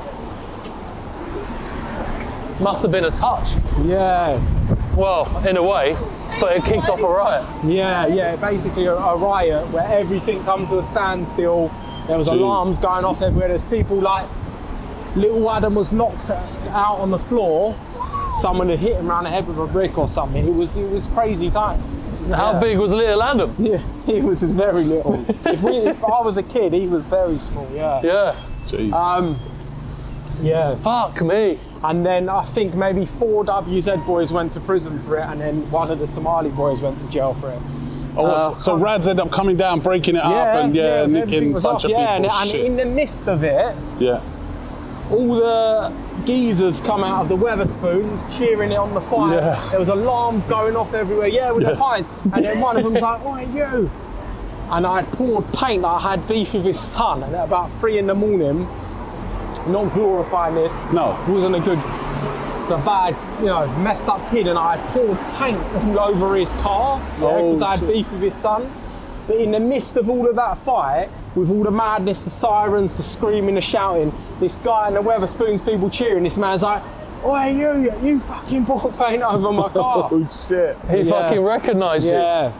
Speaker 1: Must have been a touch.
Speaker 5: Yeah,
Speaker 1: Well, in a way, but it kicked off a riot.
Speaker 5: yeah, yeah. Basically, a, a riot where everything come to a standstill. There was
Speaker 4: Jeez.
Speaker 5: alarms going off everywhere. There's people like Little Adam was knocked out on the floor. Someone had hit him around the head with a brick or something. It was it was crazy time.
Speaker 1: How
Speaker 5: Yeah.
Speaker 1: big was Little Adam?
Speaker 5: Yeah, he was very little. if, we, if I was a kid, he was very small. Yeah.
Speaker 1: Yeah.
Speaker 4: Jeez.
Speaker 5: Um. Yeah.
Speaker 1: Fuck me.
Speaker 5: And then I think maybe four W Z boys went to prison for it, and then one of the Somali boys went to jail for it.
Speaker 4: oh,
Speaker 5: uh,
Speaker 4: so Rads ended up coming down, breaking it up, and yeah,
Speaker 5: it was-
Speaker 4: nicking
Speaker 5: everything
Speaker 4: a
Speaker 5: was
Speaker 4: bunch
Speaker 5: off,
Speaker 4: of
Speaker 5: yeah,
Speaker 4: people.
Speaker 5: and, and
Speaker 4: Shit.
Speaker 5: in the midst of it,
Speaker 4: yeah.
Speaker 5: all the geezers come out of the Weatherspoons cheering it on the fire.
Speaker 4: Yeah.
Speaker 5: There was alarms going off everywhere. Yeah, with
Speaker 4: Yeah.
Speaker 5: the pints. And then one of them was like, "Oi, you!" And I poured paint. I had beef with his son, and at about three in the morning, not glorifying this,
Speaker 4: No.
Speaker 5: wasn't a good, a bad, you know, messed up kid, and I had poured paint all over his car, yeah, because
Speaker 4: Oh,
Speaker 5: I had
Speaker 4: shit.
Speaker 5: beef with his son. But in the midst of all of that fight, with all the madness, the sirens, the screaming, the shouting, this guy in the Weatherspoons, people cheering, this man's like, "Oi, you, you fucking poured paint over my car."
Speaker 4: Oh shit.
Speaker 1: He
Speaker 5: Yeah.
Speaker 1: fucking recognised you.
Speaker 5: Yeah,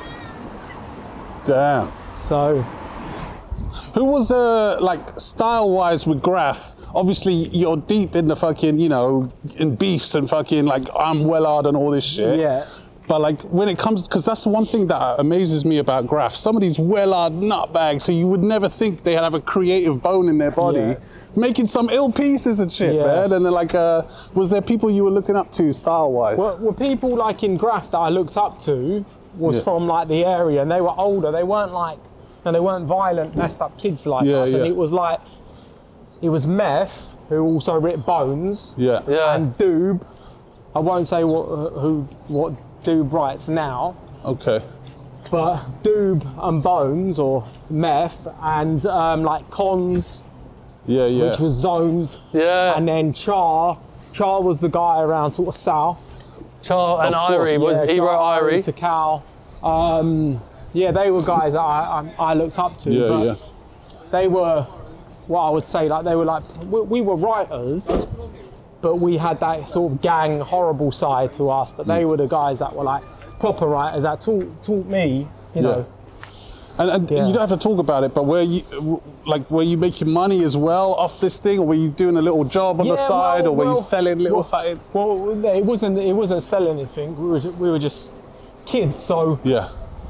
Speaker 4: Damn.
Speaker 5: so,
Speaker 4: Who was uh like style wise with Graf? Obviously you're deep in the fucking, you know, in beefs and fucking like I'm Wellard and all this shit.
Speaker 5: yeah.
Speaker 4: But like when it comes, because that's the one thing that amazes me about Graf. Some of these Wellard nutbags who you would never think they have a creative bone in their body,
Speaker 5: Yeah.
Speaker 4: making some ill pieces and shit,
Speaker 5: Yeah.
Speaker 4: man. And then like, uh, was there people you were looking up to style wise?
Speaker 5: Were, were people like in Graf that I looked up to was
Speaker 4: Yeah.
Speaker 5: from like the area, and they were older. They weren't like, and they weren't violent, messed up kids like
Speaker 4: Yeah,
Speaker 5: us. And
Speaker 4: yeah.
Speaker 5: it was like, it was Meth who also writ Bones,
Speaker 4: Yeah.
Speaker 1: Yeah.
Speaker 5: and Doob. I won't say what who what Doob writes now,
Speaker 4: Okay.
Speaker 5: but Doob and Bones or Meth and um, like Cons,
Speaker 4: Yeah, yeah.
Speaker 5: which was Zoned,
Speaker 1: Yeah.
Speaker 5: and then Char. Char was the guy around sort of south.
Speaker 1: Char and
Speaker 4: Of course,
Speaker 1: Irie was
Speaker 5: Yeah,
Speaker 1: he
Speaker 5: Char,
Speaker 1: wrote Irie.
Speaker 5: to Cal. Um, yeah, they were guys that I, I, I looked up to.
Speaker 4: yeah,
Speaker 5: but
Speaker 4: yeah.
Speaker 5: They were, what I would say, like they were like we, we were writers, but we had that sort of gang horrible side to us. But
Speaker 4: Mm.
Speaker 5: they were the guys that were like proper writers that taught taught me, you know.
Speaker 4: And, and
Speaker 5: Yeah.
Speaker 4: you don't have to talk about it, but were you like were you making money as well off this thing, or were you doing a little job on the
Speaker 5: Yeah,
Speaker 4: side,
Speaker 5: well-
Speaker 4: or were you
Speaker 5: well-
Speaker 4: selling little
Speaker 5: well-
Speaker 4: something?
Speaker 5: Well, it wasn't it wasn't selling anything. We were ju- we were just kids, so.
Speaker 4: Yeah,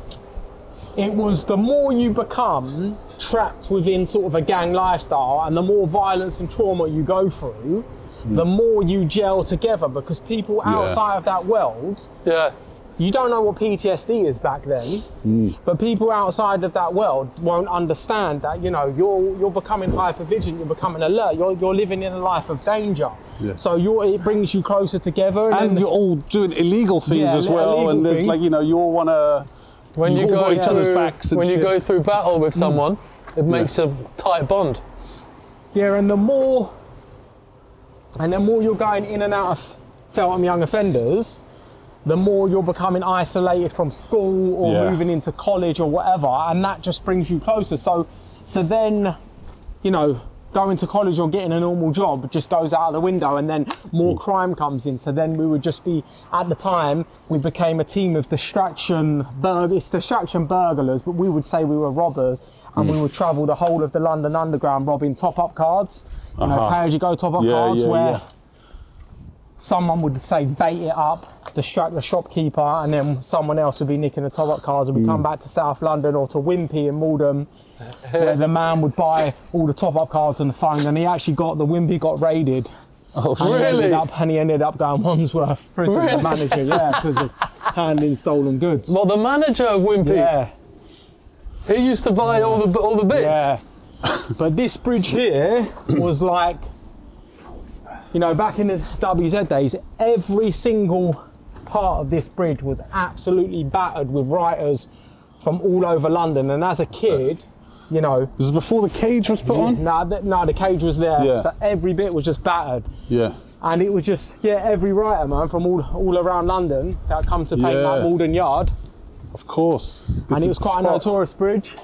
Speaker 5: It was the more you become trapped within sort of a gang lifestyle and the more violence and trauma you go through, the more you gel together, because people outside of that world,
Speaker 1: Yeah.
Speaker 5: you don't know what P T S D is back then, but people outside of that world won't understand that, you know, you're you're becoming hyper vigilant, you're becoming alert, you're, you're living in a life of danger.
Speaker 4: Yeah.
Speaker 5: So you're, it brings you closer together. And,
Speaker 4: and
Speaker 5: then-
Speaker 4: you're all doing illegal things
Speaker 5: Yeah,
Speaker 4: as well,
Speaker 5: illegal
Speaker 4: and there's
Speaker 5: things.
Speaker 4: like you know you all want to
Speaker 1: When you
Speaker 4: all
Speaker 1: go
Speaker 4: got each other's
Speaker 1: through,
Speaker 4: backs and
Speaker 1: when you
Speaker 4: shit.
Speaker 1: go through battle with someone, it makes a tight bond.
Speaker 5: Yeah, and the more, and the more you're going in and out of Feltham Young Offenders, the more you're becoming isolated from school or
Speaker 4: Yeah.
Speaker 5: moving into college or whatever, and that just brings you closer. So, so then, you know, going to college or getting a normal job just goes out of the window, and then more crime comes in. So then we would just be, at the time, we became a team of distraction burg. It's distraction burglars, but we would say we were robbers, and we would travel the whole of the London Underground robbing top-up cards. You know,
Speaker 4: Uh-huh.
Speaker 5: pay-as-you-go top-up
Speaker 4: Yeah,
Speaker 5: cards
Speaker 4: yeah,
Speaker 5: where
Speaker 4: yeah.
Speaker 5: someone would say bait it up, distract the shopkeeper, and then someone else would be nicking the top-up cards, and we
Speaker 4: Mm.
Speaker 5: come back to South London or to Wimpy in Maldon, where the man would buy all the top-up cards on the phone, and he actually got, the Wimpy got raided.
Speaker 4: Oh,
Speaker 5: And he
Speaker 1: Really?
Speaker 5: ended up, and he ended up going Wandsworth prison, the
Speaker 1: Really?
Speaker 5: manager, yeah, because of handling stolen goods.
Speaker 1: Well, the manager of Wimpy,
Speaker 5: Yeah,
Speaker 1: he used to buy all the all the bits.
Speaker 5: yeah. But this bridge here was like, you know, back in the W Z days, every single part of this bridge was absolutely battered with writers from all over London. And as a kid, you know,
Speaker 4: This is before the cage was put on.
Speaker 5: no, the, no, the cage was there,
Speaker 4: Yeah.
Speaker 5: so every bit was just battered.
Speaker 4: Yeah,
Speaker 5: And it was just, yeah, every writer, man, from all all around London that come to paint
Speaker 4: Yeah.
Speaker 5: like Malden Yard.
Speaker 4: of course. This
Speaker 5: And it
Speaker 4: is
Speaker 5: was
Speaker 4: the
Speaker 5: quite a
Speaker 4: spot.
Speaker 5: notorious bridge.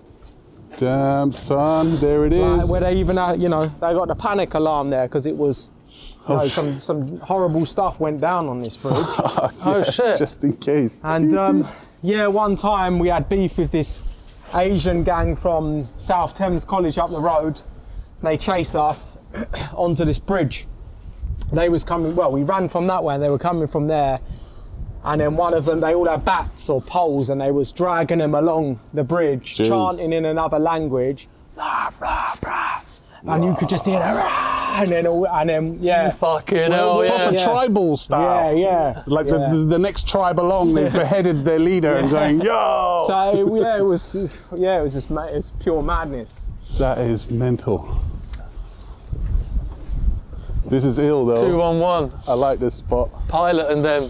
Speaker 4: Damn son, there it
Speaker 5: Like,
Speaker 4: is.
Speaker 5: where they even, uh, you know, they got the panic alarm there because it was, you know, some some horrible stuff went down on this bridge.
Speaker 1: Oh shit.
Speaker 4: Just in case.
Speaker 5: And um, yeah, one time we had beef with this Asian gang from South Thames College up the road. They chased us onto this bridge. They was coming, well, we ran from that way and they were coming from there. And then one of them, they all had bats or poles, and they was dragging them along the bridge,
Speaker 4: Jeez.
Speaker 5: chanting in another language. Blah, blah, blah. And you could just hear that, "Rah," and then, all, and then, yeah.
Speaker 1: Fucking hell,
Speaker 5: well,
Speaker 1: yeah.
Speaker 4: Proper
Speaker 5: Yeah.
Speaker 4: tribal
Speaker 5: Yeah,
Speaker 4: style.
Speaker 5: yeah.
Speaker 4: Like
Speaker 5: yeah.
Speaker 4: The, the the next tribe along, they beheaded their leader and going, yo!
Speaker 5: So it, yeah, it was, yeah, it was just, ma- it was pure madness.
Speaker 4: That is mental. This is ill though.
Speaker 1: Two on one.
Speaker 4: I like this spot.
Speaker 1: Pilot and them.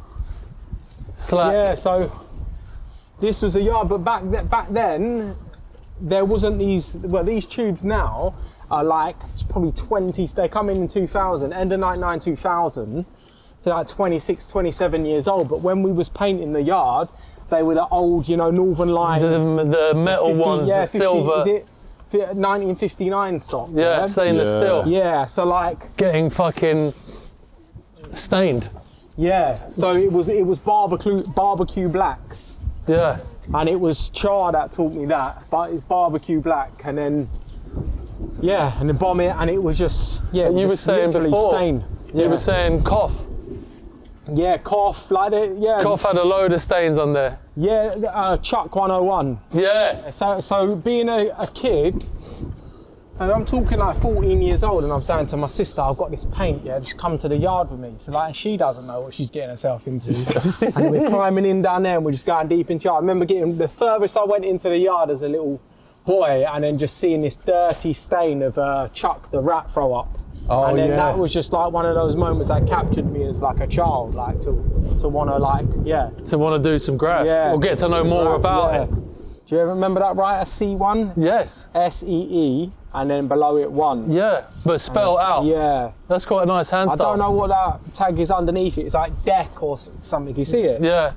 Speaker 1: Slap.
Speaker 5: Yeah, so this was a yard, but back th- back then there wasn't these. Well, these tubes now are like probably twenty. They come in in two thousand, end of ninety-nine, two thousand. They're like twenty-six, twenty-seven years old. But when we was painting the yard, they were the old, you know, Northern Line.
Speaker 1: The, the metal
Speaker 5: fifty,
Speaker 1: ones,
Speaker 5: yeah,
Speaker 1: the
Speaker 5: fifty,
Speaker 1: silver.
Speaker 5: Is it fi- nineteen fifty-nine stock?
Speaker 1: Yeah, stainless
Speaker 4: Yeah.
Speaker 1: steel.
Speaker 5: Yeah, so like,
Speaker 1: Getting fucking stained.
Speaker 5: yeah, so it was it was barbecue barbecue blacks,
Speaker 1: Yeah.
Speaker 5: and it was Char that taught me that. But it's barbecue black, and then yeah, and then bomb it, and it was just yeah.
Speaker 1: You were
Speaker 5: just
Speaker 1: saying
Speaker 5: literally
Speaker 1: before,
Speaker 5: stained.
Speaker 1: you
Speaker 5: Yeah.
Speaker 1: were saying cough.
Speaker 5: Yeah, cough like it. Yeah,
Speaker 1: Cough had a load of stains on there.
Speaker 5: yeah. Uh, Chuck one oh one.
Speaker 1: Yeah.
Speaker 5: So, so being a, a kid, and I'm talking like fourteen years old, and I'm saying to my sister, I've got this paint, yeah, just come to the yard with me. So like, she doesn't know what she's getting herself into. And we're climbing in down there, and we're just going deep into the yard. I remember getting the furthest I went into the yard as a little boy, and then just seeing this dirty stain of uh, Chuck the rat throw up.
Speaker 4: Oh,
Speaker 5: and then
Speaker 4: yeah.
Speaker 5: that was just like one of those moments that captured me as like a child, like to to want to like, yeah.
Speaker 1: To want to do some graph
Speaker 5: Yeah.
Speaker 1: or get to know more about
Speaker 5: Yeah.
Speaker 1: it.
Speaker 5: Do you ever remember that writer, C one?
Speaker 1: Yes.
Speaker 5: S E E, and then below it one.
Speaker 1: Yeah. But spell out.
Speaker 5: Yeah.
Speaker 1: That's quite a nice hand
Speaker 5: I
Speaker 1: style.
Speaker 5: don't know what that tag is underneath it. It's like deck or s- something. Do you see it?
Speaker 1: Yeah.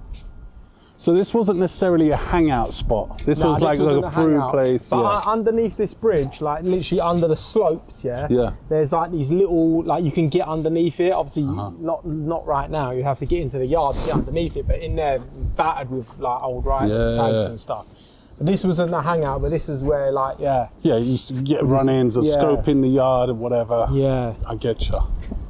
Speaker 4: So this wasn't necessarily a hangout spot. This
Speaker 5: Nah,
Speaker 4: was
Speaker 5: this
Speaker 4: like
Speaker 5: wasn't
Speaker 4: a
Speaker 5: a
Speaker 4: through
Speaker 5: hangout.
Speaker 4: place.
Speaker 5: But
Speaker 4: Yeah.
Speaker 5: uh, underneath this bridge, like literally under the slopes, yeah,
Speaker 4: Yeah.
Speaker 5: there's like these little, like you can get underneath it. Obviously,
Speaker 4: Uh-huh.
Speaker 5: not not right now. You have to get into the yard to get underneath it. But in there, battered with like old riders,
Speaker 4: Yeah.
Speaker 5: tags and stuff. But this wasn't a hangout, but this is where like, yeah,
Speaker 4: Yeah, you used to get run-ins or
Speaker 5: Yeah.
Speaker 4: scope in the yard or whatever.
Speaker 5: yeah.
Speaker 4: I get you.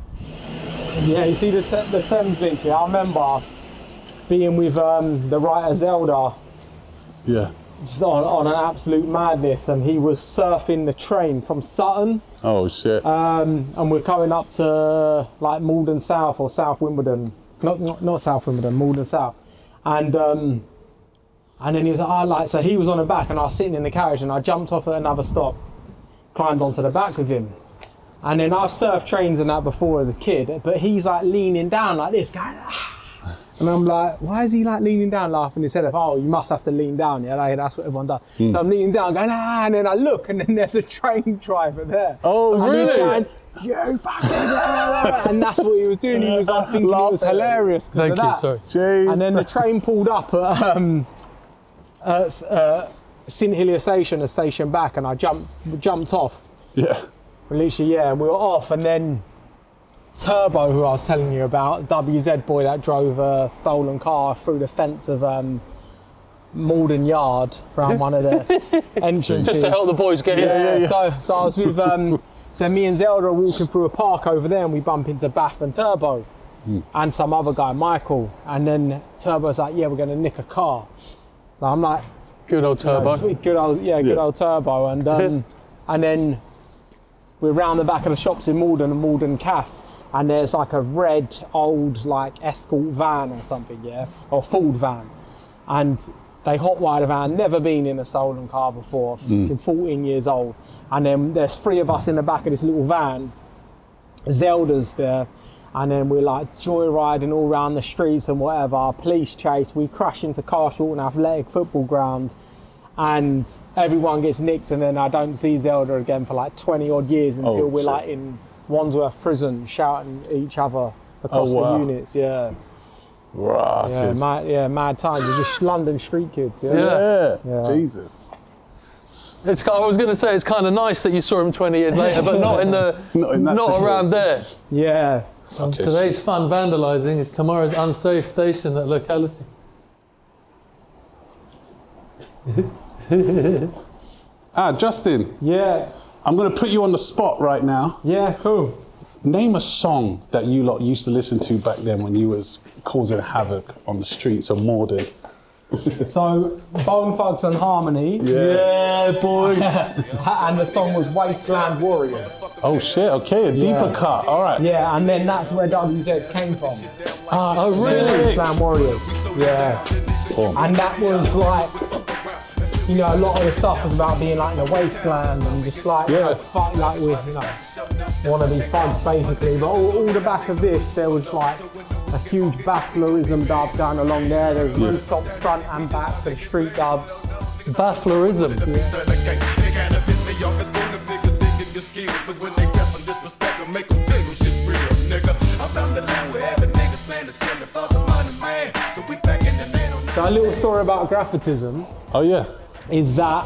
Speaker 5: Yeah, you see the, te- the Thames link here. I remember being with um, the writer Zelda
Speaker 4: Yeah.
Speaker 5: just on, on an absolute madness, and he was surfing the train from Sutton,
Speaker 4: Oh shit.
Speaker 5: um, and we're coming up to like Malden South or South Wimbledon, not not, not South Wimbledon, Malden South, and um, and then he was like, oh, like, so he was on the back, and I was sitting in the carriage, and I jumped off at another stop, climbed onto the back with him. And then I've surfed trains and that before as a kid, but he's like leaning down like this, guy. And I'm like, why is he like leaning down, laughing his head off? Oh, you must have to lean down, yeah, like, that's what everyone does.
Speaker 4: Hmm.
Speaker 5: So I'm leaning down, going, ah, and then I look, and then there's a train driver there.
Speaker 4: Oh,
Speaker 5: and he's
Speaker 4: really?
Speaker 5: going, you fucking hell. And that's what he was doing. He was like, thinking it was hilarious. 'cause
Speaker 1: Thank
Speaker 5: of
Speaker 1: you,
Speaker 5: that.
Speaker 1: sorry.
Speaker 4: Jeez.
Speaker 5: And then the train pulled up at um, at, uh, St Helier Station, a station back, and I jumped jumped off.
Speaker 4: Yeah.
Speaker 5: Literally, yeah, and we were off, and then Turbo, who I was telling you about, W Z boy that drove a stolen car through the fence of um, Malden Yard around one of the entrances.
Speaker 1: Just to help the boys get in.
Speaker 5: Yeah, yeah. So, so I was with, um, so me and Zelda are walking through a park over there, and we bump into Bath and Turbo and some other guy, Michael, and then Turbo's like, yeah, we're going to nick a car. So I'm like,
Speaker 1: Good old turbo.
Speaker 5: good old, yeah, good
Speaker 4: Yeah.
Speaker 5: old Turbo, and um, and then we're round the back of the shops in Malden and Malden Cafe, and there's like a red old like Escort van or something, yeah, or Ford van, and they hotwire the van. Never been in a stolen car before. Fucking fourteen years old, and then there's three of us in the back of this little van. Zelda's there. And then we're like joyriding all around the streets and whatever, police chase, we crash into Carshalton Athletic Football Ground, and everyone gets nicked, and then I don't see Zelda again for like twenty odd years until
Speaker 4: Oh,
Speaker 5: we're
Speaker 4: shit.
Speaker 5: like in Wandsworth Prison shouting at each other across
Speaker 4: Oh, wow.
Speaker 5: the units, yeah.
Speaker 4: Right.
Speaker 5: Yeah, mad, yeah, mad times, We're just London street kids, yeah.
Speaker 1: Yeah.
Speaker 4: Yeah.
Speaker 5: Yeah.
Speaker 4: Jesus.
Speaker 1: It's, I was going to say it's kind of nice that you saw him twenty years later, but not in the,
Speaker 4: Not in that
Speaker 1: around there.
Speaker 5: Yeah.
Speaker 4: Okay.
Speaker 1: Today's fun vandalising is tomorrow's unsafe station at locality.
Speaker 4: Ah, Justin,
Speaker 5: Yeah,
Speaker 4: I'm going to put you on the spot right now.
Speaker 5: yeah, cool.
Speaker 4: Name a song that you lot used to listen to back then when you was causing havoc on the streets of Malden.
Speaker 5: So, Bone Thugs and Harmony,
Speaker 1: Yeah, boy.
Speaker 5: and the song was Wasteland Warriors.
Speaker 4: Oh shit, okay, a deeper
Speaker 5: Yeah.
Speaker 4: cut, all right.
Speaker 5: Yeah, and then that's where W Z came from.
Speaker 4: Ah,
Speaker 1: Oh, really?
Speaker 5: Wasteland Warriors. Yeah.
Speaker 4: Cool.
Speaker 5: And that was like you know, a lot of the stuff was about being like in a wasteland and just like, you
Speaker 4: Yeah.
Speaker 5: know, fuck, like with, you know, wanna be thugs basically. But all, all the back of this, there was like a huge bafflerism dub going along there. There was
Speaker 4: Yeah.
Speaker 5: rooftop front and back for the street dubs.
Speaker 1: Bafflerism.
Speaker 5: So a little story about graffitism
Speaker 4: Oh yeah.
Speaker 5: is that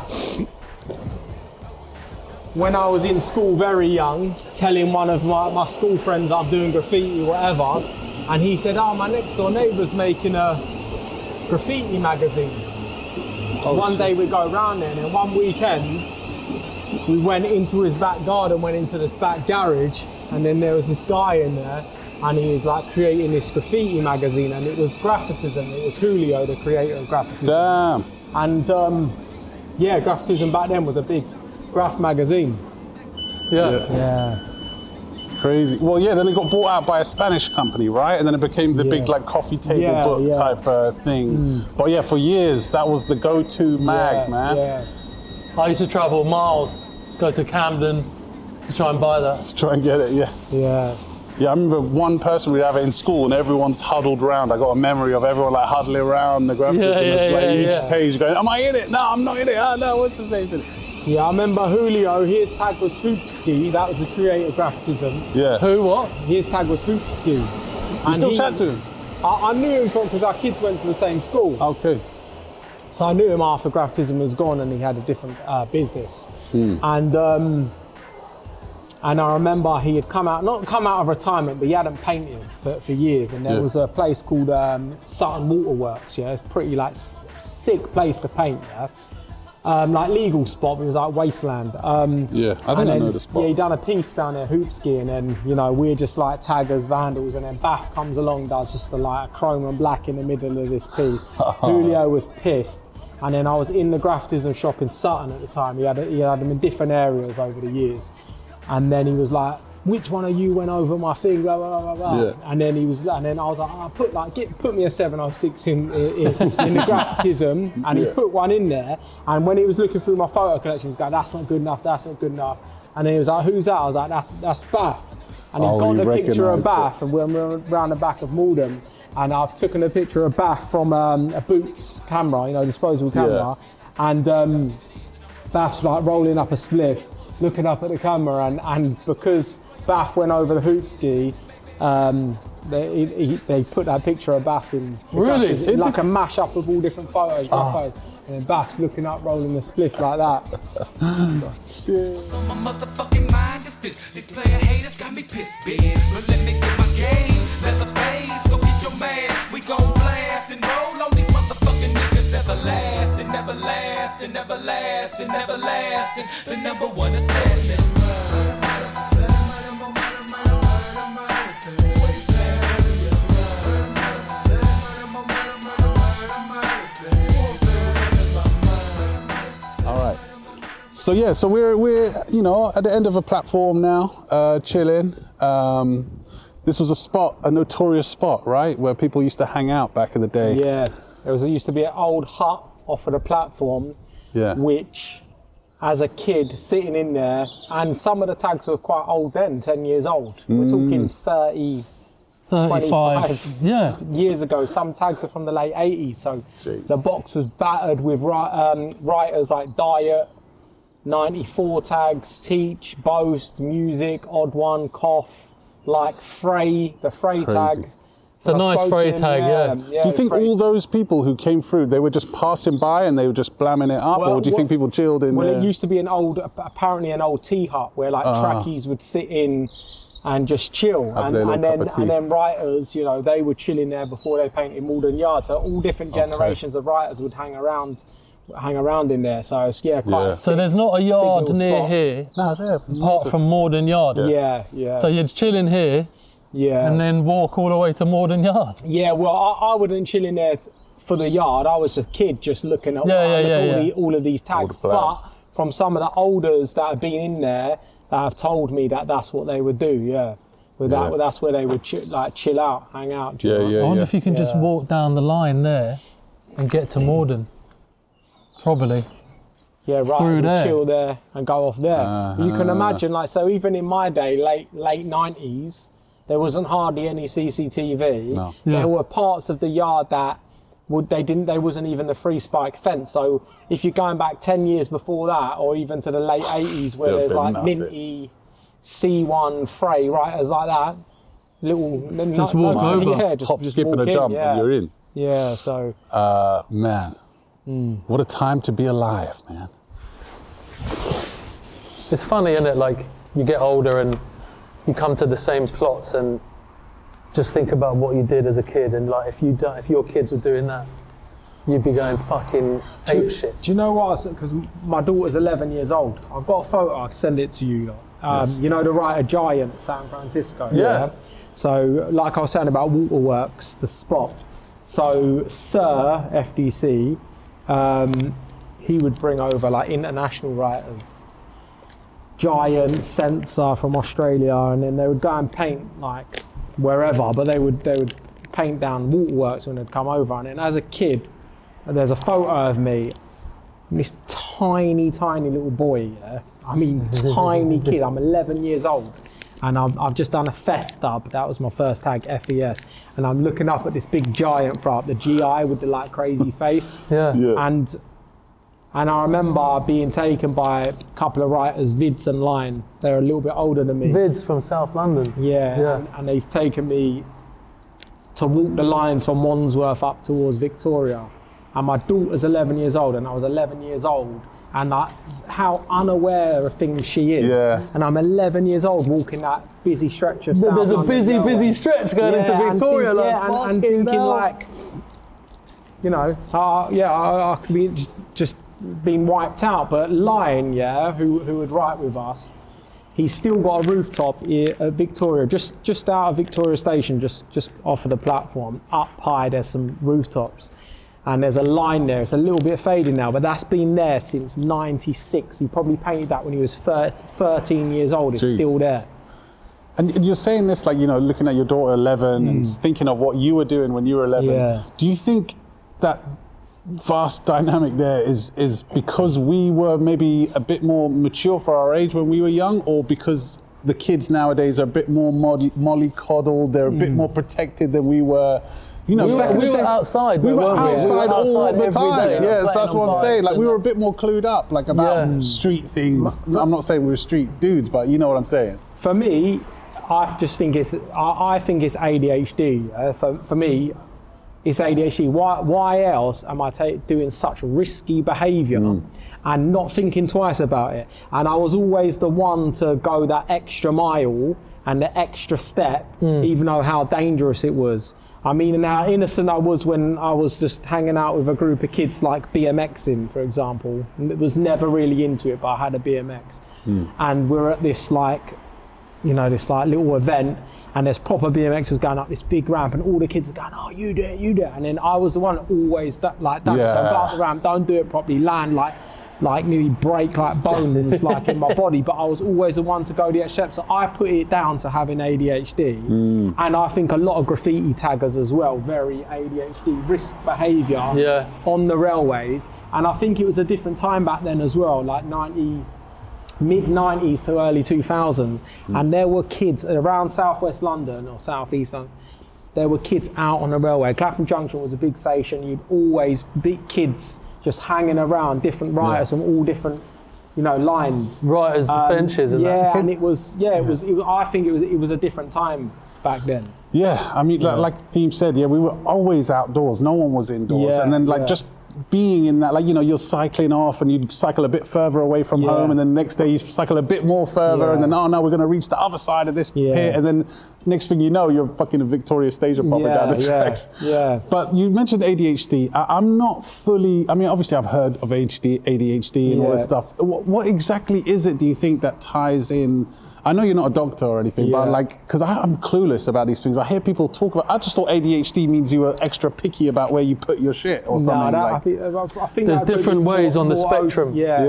Speaker 5: when I was in school very young, telling one of my, my school friends I'm doing graffiti, whatever, and he said, oh, my next door neighbour's making a graffiti magazine.
Speaker 4: Oh,
Speaker 5: one
Speaker 4: shit.
Speaker 5: day we go around there, and then one weekend we went into his back garden, went into the back garage, and then there was this guy in there, and he was like creating this graffiti magazine, and it was graffitism. It was Julio, the creator of graffitism.
Speaker 4: Damn.
Speaker 5: And um, yeah, graffitism back then was a big graph magazine.
Speaker 1: Yeah.
Speaker 5: Yeah.
Speaker 4: Crazy. Well, yeah. Then it got bought out by a Spanish company, right? And then it became the
Speaker 5: Yeah.
Speaker 4: big like coffee table
Speaker 5: Yeah,
Speaker 4: book
Speaker 5: yeah.
Speaker 4: type uh, thing. But yeah, for years that was the go-to mag,
Speaker 5: yeah,
Speaker 4: man.
Speaker 5: Yeah.
Speaker 1: I used to travel miles, go to Camden to try and buy that.
Speaker 4: Let's try and get it. Yeah.
Speaker 5: Yeah.
Speaker 4: Yeah, I remember one person we'd have it in school and everyone's huddled around. I got a memory of everyone like huddling around the graphics
Speaker 1: Yeah,
Speaker 4: and
Speaker 1: yeah,
Speaker 4: it's like
Speaker 1: yeah,
Speaker 4: each
Speaker 1: yeah.
Speaker 4: page going, am I in it? No, I'm not in it. Oh no, what's his name in it?
Speaker 5: Yeah, I remember Julio, his tag was Hoopski, that was the creator of graffitism.
Speaker 4: Yeah.
Speaker 1: Who, what?
Speaker 5: His tag was Hoopski.
Speaker 4: You still chat to him?
Speaker 5: I, I knew him from, because our kids went to the same school.
Speaker 4: Okay.
Speaker 5: So I knew him after graffitism was gone and he had a different uh, business.
Speaker 4: Hmm.
Speaker 5: And um, and I remember he had come out, not come out of retirement, but he hadn't painted for, for years. And there
Speaker 4: Yeah.
Speaker 5: was a place called um, Sutton Waterworks, yeah, pretty like s- sick place to paint, yeah. Um, like legal spot, but it was like wasteland. Um,
Speaker 4: Yeah, I think
Speaker 5: and
Speaker 4: I
Speaker 5: then,
Speaker 4: know the spot.
Speaker 5: Yeah, he done a piece down there, Hoopski, and then, you know, we're just like taggers, vandals, and then Bath comes along, does just a, like a chrome and black in the middle of this piece. Julio was pissed. And then I was in the graffitism shop in Sutton at the time. He had, he had them in different areas over the years. And then he was like, which one of you went over my thing, blah, blah, blah, blah.
Speaker 4: Yeah.
Speaker 5: And then he was, and then I was like, oh, put like, get, put me a seven oh six in, in, in the graffitism. And he
Speaker 4: Yeah.
Speaker 5: put one in there. And when he was looking through my photo collection, he was going, that's not good enough, that's not good enough. And then he was like, who's that? I was like, that's, that's Bath. And he
Speaker 4: Oh,
Speaker 5: got
Speaker 4: you
Speaker 5: the picture of
Speaker 4: recognised
Speaker 5: Bath, and we're around the back of Malden. And I've taken a picture of Bath from um, a Boots camera, you know, disposable camera. And um, Bath's like rolling up a spliff, looking up at the camera, and, and because Bath went over the hoop ski, um, they, he, they put that picture of Bath in. the
Speaker 1: Really?
Speaker 5: graphics. It's like a mash-up of all different photos, rough photos. And then Bath's looking up, rolling the spliff like that.
Speaker 7: On my motherfucking mind is this. These player haters got me pissed, bitch. But let me get my game. Leather face, go get your mask. We gon' blast and roll on these motherfucking niggas. Everlasting, everlasting, everlasting, everlasting. The number one assassin.
Speaker 4: All right. So yeah, so we're we're you know at the end of a platform now, uh, chilling. Um, this was a spot, a notorious spot, right, where people used to hang out back in the day.
Speaker 5: Yeah, there was there used to be an old hut off of the platform,
Speaker 4: Yeah.
Speaker 5: which, as a kid sitting in there, and some of the tags were quite old then, ten years old. We're
Speaker 4: Mm.
Speaker 5: talking thirty
Speaker 1: thirty-five.
Speaker 5: twenty-five.
Speaker 1: Yeah.
Speaker 5: years ago. Some tags are from the late eighties, so
Speaker 4: Jeez.
Speaker 5: the box was battered with ri- um, writers like Diet, ninety-four tags, Teach, Boast, Music, Odd One, Cough, like Frey, the Frey
Speaker 4: Crazy.
Speaker 5: tag.
Speaker 1: It's a
Speaker 5: I
Speaker 1: nice
Speaker 5: spoke to
Speaker 1: Frey
Speaker 5: him,
Speaker 1: tag, yeah.
Speaker 5: yeah,
Speaker 4: Do you think
Speaker 5: Frey.
Speaker 4: all those people who came through, they were just passing by and they were just blamming it up,
Speaker 5: Well,
Speaker 4: or do you
Speaker 5: what-
Speaker 4: think people chilled in
Speaker 5: Well,
Speaker 4: there?
Speaker 5: it used to be an old, apparently an old tea hut where like
Speaker 4: Ah.
Speaker 5: trackies would sit in and just chill,
Speaker 4: Have
Speaker 5: and,
Speaker 4: their
Speaker 5: and
Speaker 4: little
Speaker 5: then
Speaker 4: cup of tea.
Speaker 5: and then writers, you know, they were chilling there before they painted Malden Yard. So all different
Speaker 4: Okay.
Speaker 5: generations of writers would hang around, hang around in there. So it's yeah, quite.
Speaker 4: Yeah.
Speaker 5: A
Speaker 1: So
Speaker 5: sick-
Speaker 1: there's not a yard
Speaker 5: little
Speaker 1: near
Speaker 5: spot.
Speaker 1: here,
Speaker 4: no, there.
Speaker 1: apart from Morden Yard.
Speaker 5: yeah, yeah,
Speaker 1: So you'd chill in here
Speaker 5: yeah,
Speaker 1: and then walk all the way to Morden Yard.
Speaker 5: yeah. Well, I, I wouldn't chill in there th- for the yard. I was a kid just looking at
Speaker 1: Yeah,
Speaker 5: wow,
Speaker 1: yeah,
Speaker 5: look
Speaker 1: yeah,
Speaker 5: all,
Speaker 1: yeah.
Speaker 5: The, all of these tags.
Speaker 4: the blabs.
Speaker 5: But from some of the elders that have been in there, that have told me that that's what they would do. Yeah. With
Speaker 4: Yeah.
Speaker 5: that, that's where they would chi- like chill out, hang out. do you
Speaker 4: Yeah,
Speaker 5: know?
Speaker 4: yeah,
Speaker 1: I wonder
Speaker 4: yeah.
Speaker 1: if you can just
Speaker 5: Yeah.
Speaker 1: walk down the line there and get to Morden. Probably.
Speaker 5: Yeah, right.
Speaker 1: Through
Speaker 5: We'll
Speaker 1: there.
Speaker 5: chill there and go off there.
Speaker 4: Uh-huh.
Speaker 5: You can imagine, like, so even in my day, late late nineties, there wasn't hardly any C C T V.
Speaker 4: No.
Speaker 1: Yeah.
Speaker 5: There were parts of the yard that would they didn't. There wasn't even the free spike fence. So if you're going back ten years before that, or even to the late eighties, where
Speaker 4: There'd
Speaker 5: there's
Speaker 4: been
Speaker 5: like
Speaker 4: nothing.
Speaker 5: Minty, C one, Frey, writers like that, little
Speaker 1: Just
Speaker 5: no-
Speaker 1: walk
Speaker 5: no-
Speaker 1: over.
Speaker 5: Yeah, just,
Speaker 4: Hop,
Speaker 5: just
Speaker 4: skip, and
Speaker 5: walk
Speaker 4: a
Speaker 5: in,
Speaker 4: jump,
Speaker 5: yeah.
Speaker 4: and you're in.
Speaker 5: Yeah. So
Speaker 4: Uh, man,
Speaker 5: Hmm.
Speaker 4: what a time to be alive, man.
Speaker 1: It's funny, isn't it? Like, you get older and you come to the same plots and just think about what you did as a kid, and like, if you do, if your kids were doing that, you'd be going fucking ape shit.
Speaker 5: Do you know what? Because my daughter's eleven years old. I've got a photo. I'll send it to you. Um, You know the writer Giant, San Francisco.
Speaker 1: Yeah.
Speaker 5: So, like I was saying about Waterworks, the spot. So, Sir F D C, um, he would bring over like international writers. Giant, Sensor from Australia, and then they would go and paint like wherever, but they would they would paint down Waterworks when they'd come over. And then as a kid, there's a photo of me, this tiny, tiny little boy, yeah? I mean, tiny kid. I'm eleven years old, and I've, I've just done a fest dub. That was my first tag, F E S. And I'm looking up at this big giant front, the G I with the like crazy face.
Speaker 1: Yeah.
Speaker 4: Yeah.
Speaker 5: And and I remember being taken by a couple of writers, Vids and Line. They're a little bit older than me.
Speaker 1: Vids from South London.
Speaker 5: Yeah,
Speaker 1: Yeah.
Speaker 5: And, and they've taken me to walk the lines from Wandsworth up towards Victoria. And my daughter's eleven years old, and I was eleven years old. And I, how unaware of things she is.
Speaker 4: Yeah.
Speaker 5: And I'm eleven years old walking that busy stretch of South
Speaker 1: There's a
Speaker 5: London
Speaker 1: busy,
Speaker 5: Railway.
Speaker 1: busy stretch going into
Speaker 5: and
Speaker 1: Victoria.
Speaker 5: think-
Speaker 1: like,
Speaker 5: yeah, and, and
Speaker 1: fucking
Speaker 5: thinking
Speaker 1: hell.
Speaker 5: like, you know, uh, yeah, I, I could be just, just being wiped out. But Line, yeah, who who would write with us, he's still got a rooftop here at Victoria, just just out of Victoria Station, just just off of the platform. Up high, there's some rooftops, and there's a line there. It's a little bit faded now, but that's been there since ninety-six. He probably painted that when he was thirteen years old. It's
Speaker 4: Jeez.
Speaker 5: still there.
Speaker 4: And and you're saying this like, you know, looking at your daughter eleven and thinking of what you were doing when you were eleven.
Speaker 5: Yeah.
Speaker 4: Do you think that vast dynamic there is is because we were maybe a bit more mature for our age when we were young, or because the kids nowadays are a bit more molly, mollycoddled, they're a bit more protected than we were? You know,
Speaker 1: We were-
Speaker 4: back in
Speaker 1: we
Speaker 4: the
Speaker 1: were
Speaker 4: day,
Speaker 1: outside,
Speaker 4: We
Speaker 1: though,
Speaker 4: were
Speaker 1: weren't we? We were
Speaker 4: outside all
Speaker 1: outside
Speaker 4: the
Speaker 1: every
Speaker 4: time.
Speaker 1: day, like,
Speaker 4: Yes,
Speaker 1: playing
Speaker 4: that's
Speaker 1: on
Speaker 4: what I'm saying.
Speaker 1: bikes
Speaker 4: Like
Speaker 1: and
Speaker 4: we were a
Speaker 1: that.
Speaker 4: bit more clued up, like about
Speaker 1: Yeah.
Speaker 4: street things. I'm not saying we were street dudes, but you know what I'm saying.
Speaker 5: For me, I just think it's I, I think it's A D H D. Uh, for for me, it's A D H D. Why why else am I ta- doing such risky behaviour and not thinking twice about it? And I was always the one to go that extra mile and the extra step, even though how dangerous it was. I mean, and how innocent I was when I was just hanging out with a group of kids like BMXing, for example. And it was never really into it, but I had a B M X. And we're at this like, you know, this like little event, and there's proper B M Xers going up this big ramp, and all the kids are going, oh, you do it, you do it. And then I was the one always that, like that. So
Speaker 4: Yeah.
Speaker 5: go up the ramp, don't do it properly, land like, like nearly break like bones like in my body, but I was always the one to go the extra step. So I put it down to having A D H D, and I think a lot of graffiti taggers as well, very A D H D, risk behaviour
Speaker 1: Yeah.
Speaker 5: on the railways. And I think it was a different time back then as well, like ninety, mid nineties to early two thousands, and there were kids around southwest London or southeast London. There were kids out on the railway. Clapham Junction was a big station. You'd always be kids just hanging around, different writers from all different, you know, lines,
Speaker 1: Writers'
Speaker 5: Um,
Speaker 1: benches and
Speaker 5: yeah,
Speaker 1: that.
Speaker 5: and it was, yeah, it was, it was. I think it was, it was a different time back then.
Speaker 4: Yeah, I mean, like, like Theme said, yeah, we were always outdoors. No one was indoors,
Speaker 5: Yeah,
Speaker 4: and then like
Speaker 5: yeah.
Speaker 4: just being in that, like, you know, you're cycling off and you cycle a bit further away from
Speaker 5: Yeah.
Speaker 4: home, and then next day you cycle a bit more further,
Speaker 5: Yeah.
Speaker 4: and then oh no, we're going to reach the other side of this
Speaker 5: Yeah.
Speaker 4: pit, and then next thing you know, you're fucking a Victoria Station popping
Speaker 5: Yeah,
Speaker 4: down the
Speaker 5: yeah,
Speaker 4: tracks.
Speaker 5: yeah.
Speaker 4: But you mentioned A D H D. I, I'm not fully. I mean, obviously, I've heard of A D H D and all this
Speaker 5: Yeah.
Speaker 4: stuff. What, what exactly is it? Do you think that ties in? I know you're not a doctor or anything, but
Speaker 5: Yeah.
Speaker 4: like, because I'm clueless about these things. I hear people talk about. I just thought A D H D means you were extra picky about where you put your shit or something.
Speaker 5: No, that,
Speaker 4: like,
Speaker 5: I think, I think
Speaker 1: There's
Speaker 5: that would
Speaker 1: different
Speaker 5: be
Speaker 1: ways
Speaker 5: more-
Speaker 1: on the
Speaker 5: more
Speaker 1: spectrum.
Speaker 5: O C- yeah.
Speaker 4: Yeah.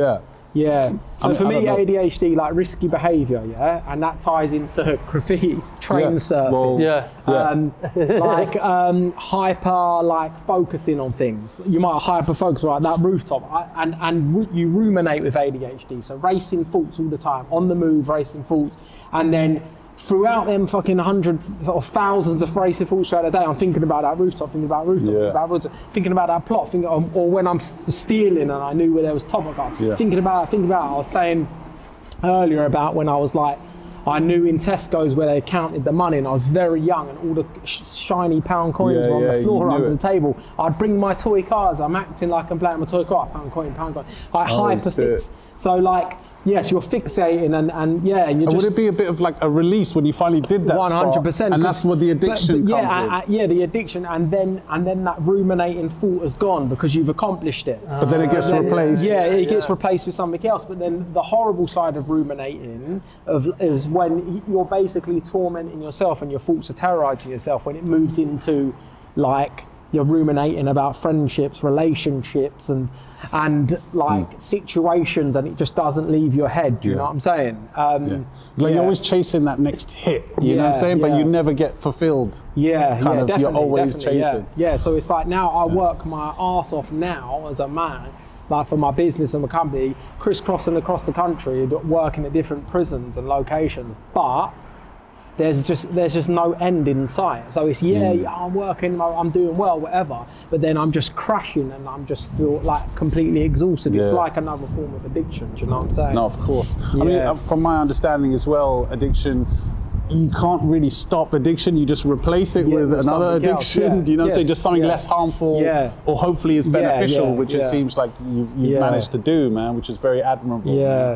Speaker 5: Yeah. So
Speaker 4: I mean,
Speaker 5: for
Speaker 4: I
Speaker 5: me,
Speaker 4: don't know.
Speaker 5: A D H D, like risky behaviour, yeah, and that ties into graffiti, train
Speaker 4: Yeah.
Speaker 5: surfing.
Speaker 4: Well,
Speaker 1: Yeah.
Speaker 5: Um, like um, hyper, like focusing on things. You might hyper focus, right? That rooftop, I, and and ru- you ruminate with A D H D. So racing thoughts all the time, on the move, racing thoughts, and then throughout them fucking hundreds or thousands of racing thoughts throughout the day, I'm thinking about that rooftop, thinking about rooftop,
Speaker 4: Yeah.
Speaker 5: thinking about rooftop, thinking about that plot, thinking, or, or when I'm s- stealing and I knew where there was top, I got
Speaker 4: Yeah.
Speaker 5: thinking about, thinking about. I was saying earlier about when I was like, I knew in Tesco's where they counted the money and I was very young and all the sh- shiny pound coins
Speaker 4: Yeah,
Speaker 5: were on
Speaker 4: yeah,
Speaker 5: the floor
Speaker 4: you knew
Speaker 5: under
Speaker 4: it.
Speaker 5: the table. I'd bring my toy cars, I'm acting like I'm playing my toy car, pound coin, pound coin, like
Speaker 4: Oh,
Speaker 5: hyper
Speaker 4: shit.
Speaker 5: fix. So like, yes, you're fixating and, and yeah, and you're
Speaker 4: And
Speaker 5: just...
Speaker 4: would it be a bit of like a release when you finally did that?
Speaker 5: One hundred percent,
Speaker 4: spot? And that's what the addiction
Speaker 5: yeah,
Speaker 4: comes in.
Speaker 5: uh, uh, yeah, the addiction, and then and then that ruminating thought has gone because you've accomplished it.
Speaker 4: But then it gets
Speaker 5: Then-
Speaker 4: replaced.
Speaker 5: Yeah, it gets replaced with something else. But then the horrible side of ruminating of is when you're basically tormenting yourself and your thoughts are terrorizing yourself. When it moves into like you're ruminating about friendships, relationships, and and like situations, and it just doesn't leave your head. Do you
Speaker 4: Hmm. Yeah.
Speaker 5: know what I'm saying? Um,
Speaker 4: Yeah. Like
Speaker 5: yeah.
Speaker 4: you're always chasing that next hit, you know what I'm
Speaker 5: Yeah,
Speaker 4: saying? But
Speaker 5: yeah.
Speaker 4: you never get fulfilled.
Speaker 5: Yeah,
Speaker 4: kind
Speaker 5: yeah,
Speaker 4: of, you're
Speaker 5: definitely.
Speaker 4: always
Speaker 5: definitely,
Speaker 4: chasing.
Speaker 5: Yeah. yeah, so it's like now I work my arse off now as a man, like for my business and my company, crisscrossing across the country, working at different prisons and locations. But there's just there's just no end in sight. So it's yeah,
Speaker 4: Mm.
Speaker 5: yeah, I'm working, I'm doing well, whatever. But then I'm just crashing and I'm just feel like completely exhausted. It's
Speaker 4: Yeah.
Speaker 5: like another form of addiction. Do you know what I'm saying?
Speaker 4: No, of course. I mean,
Speaker 5: Yeah.
Speaker 4: uh, from my understanding as well, addiction, you can't really stop addiction. You just replace it
Speaker 5: Yeah,
Speaker 4: with
Speaker 5: with
Speaker 4: another
Speaker 5: something else,
Speaker 4: addiction.
Speaker 5: yeah.
Speaker 4: Do you know what I'm saying?
Speaker 5: Yes,
Speaker 4: Just something
Speaker 5: yeah.
Speaker 4: less harmful,
Speaker 5: Yeah.
Speaker 4: or hopefully is
Speaker 5: Yeah,
Speaker 4: beneficial,
Speaker 5: yeah,
Speaker 4: which it
Speaker 5: yeah.
Speaker 4: seems like you've, you've
Speaker 5: Yeah.
Speaker 4: managed to do, man, which is very admirable.
Speaker 5: Yeah.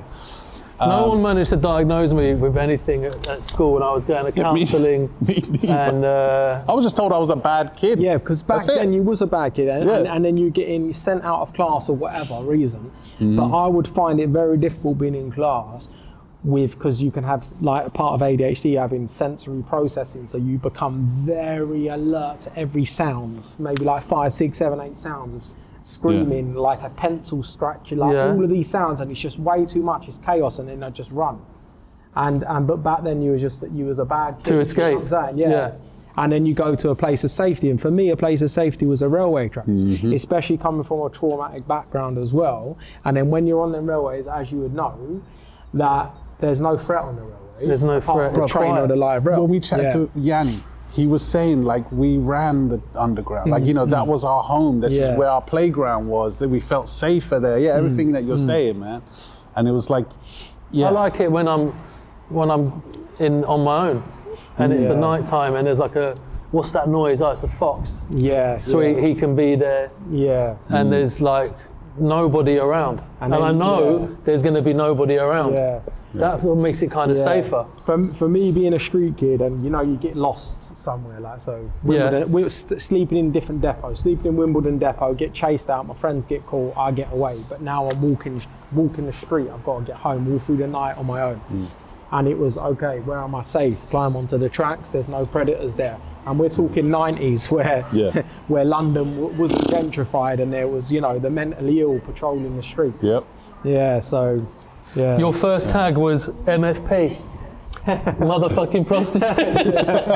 Speaker 1: No one managed to diagnose me with anything at, at school, and I was going to
Speaker 4: Yeah, me-
Speaker 1: counselling.
Speaker 4: me neither.
Speaker 1: And uh,
Speaker 4: I was just told I was a bad kid.
Speaker 5: Yeah, because back
Speaker 4: That's it.
Speaker 5: then you was a bad kid, and,
Speaker 4: Yeah.
Speaker 5: and, and then you get in, sent out of class or whatever reason.
Speaker 4: Mm-hmm.
Speaker 5: But I would find it very difficult being in class with because you can have like a part of A D H D having sensory processing, so you become very alert to every sound, maybe like five, six, seven, eight sounds of screaming, like a pencil scratch, like
Speaker 1: Yeah.
Speaker 5: all of these sounds, and it's just way too much. It's chaos, and then I just run. And and but back then you was just you was a bad kid.
Speaker 1: To
Speaker 5: you know
Speaker 1: escape.
Speaker 5: what I'm saying? Yeah.
Speaker 1: Yeah.
Speaker 5: And then you go to a place of safety. And for me, a place of safety was a railway tracks,
Speaker 1: Mm-hmm.
Speaker 5: especially coming from a traumatic background as well. And then when you're on the railways, as you would know, that there's no threat on the railway.
Speaker 1: There's no
Speaker 5: apart
Speaker 1: threat,
Speaker 5: from
Speaker 1: it's
Speaker 5: a train
Speaker 1: quiet.
Speaker 5: or the live rail.
Speaker 4: Well, we chatted
Speaker 5: Yeah.
Speaker 4: to Yanni. He was saying like we ran the underground, like you know that was our home. This
Speaker 5: Yeah.
Speaker 4: is where our playground was. That we felt safer there. Yeah, everything that you're saying, man. And it was like, yeah,
Speaker 1: I like it when I'm when I'm in on my own, and it's the
Speaker 5: Yeah.
Speaker 1: night time, and there's like a what's that noise? Oh, it's a fox.
Speaker 5: Yeah.
Speaker 1: Sweet, he can be there,
Speaker 5: Yeah.
Speaker 1: and there's like nobody around, and,
Speaker 5: And
Speaker 1: I
Speaker 5: then-
Speaker 1: know
Speaker 5: yeah.
Speaker 1: there's going to be nobody around.
Speaker 5: Yeah.
Speaker 1: That what makes it kind of
Speaker 5: Yeah.
Speaker 1: safer.
Speaker 5: For, for me, being a street kid, and you know, you get lost somewhere, like so.
Speaker 1: Yeah.
Speaker 5: Wimbledon, we were st- sleeping in different depots. Sleeping in Wimbledon depot, get chased out. My friends get caught. I get away. But now I'm walking, walking the street. I've got to get home. Walk through the night on my own. And it was okay. Where am I safe? Climb onto the tracks. There's no predators there. And we're talking nineties, where
Speaker 4: Yeah.
Speaker 5: where London w- wasn't gentrified, and there was, you know, the mentally ill patrolling the streets.
Speaker 4: yep.
Speaker 5: Yeah. So. Yeah.
Speaker 1: Your first tag was M F P. Motherfucking prostitute.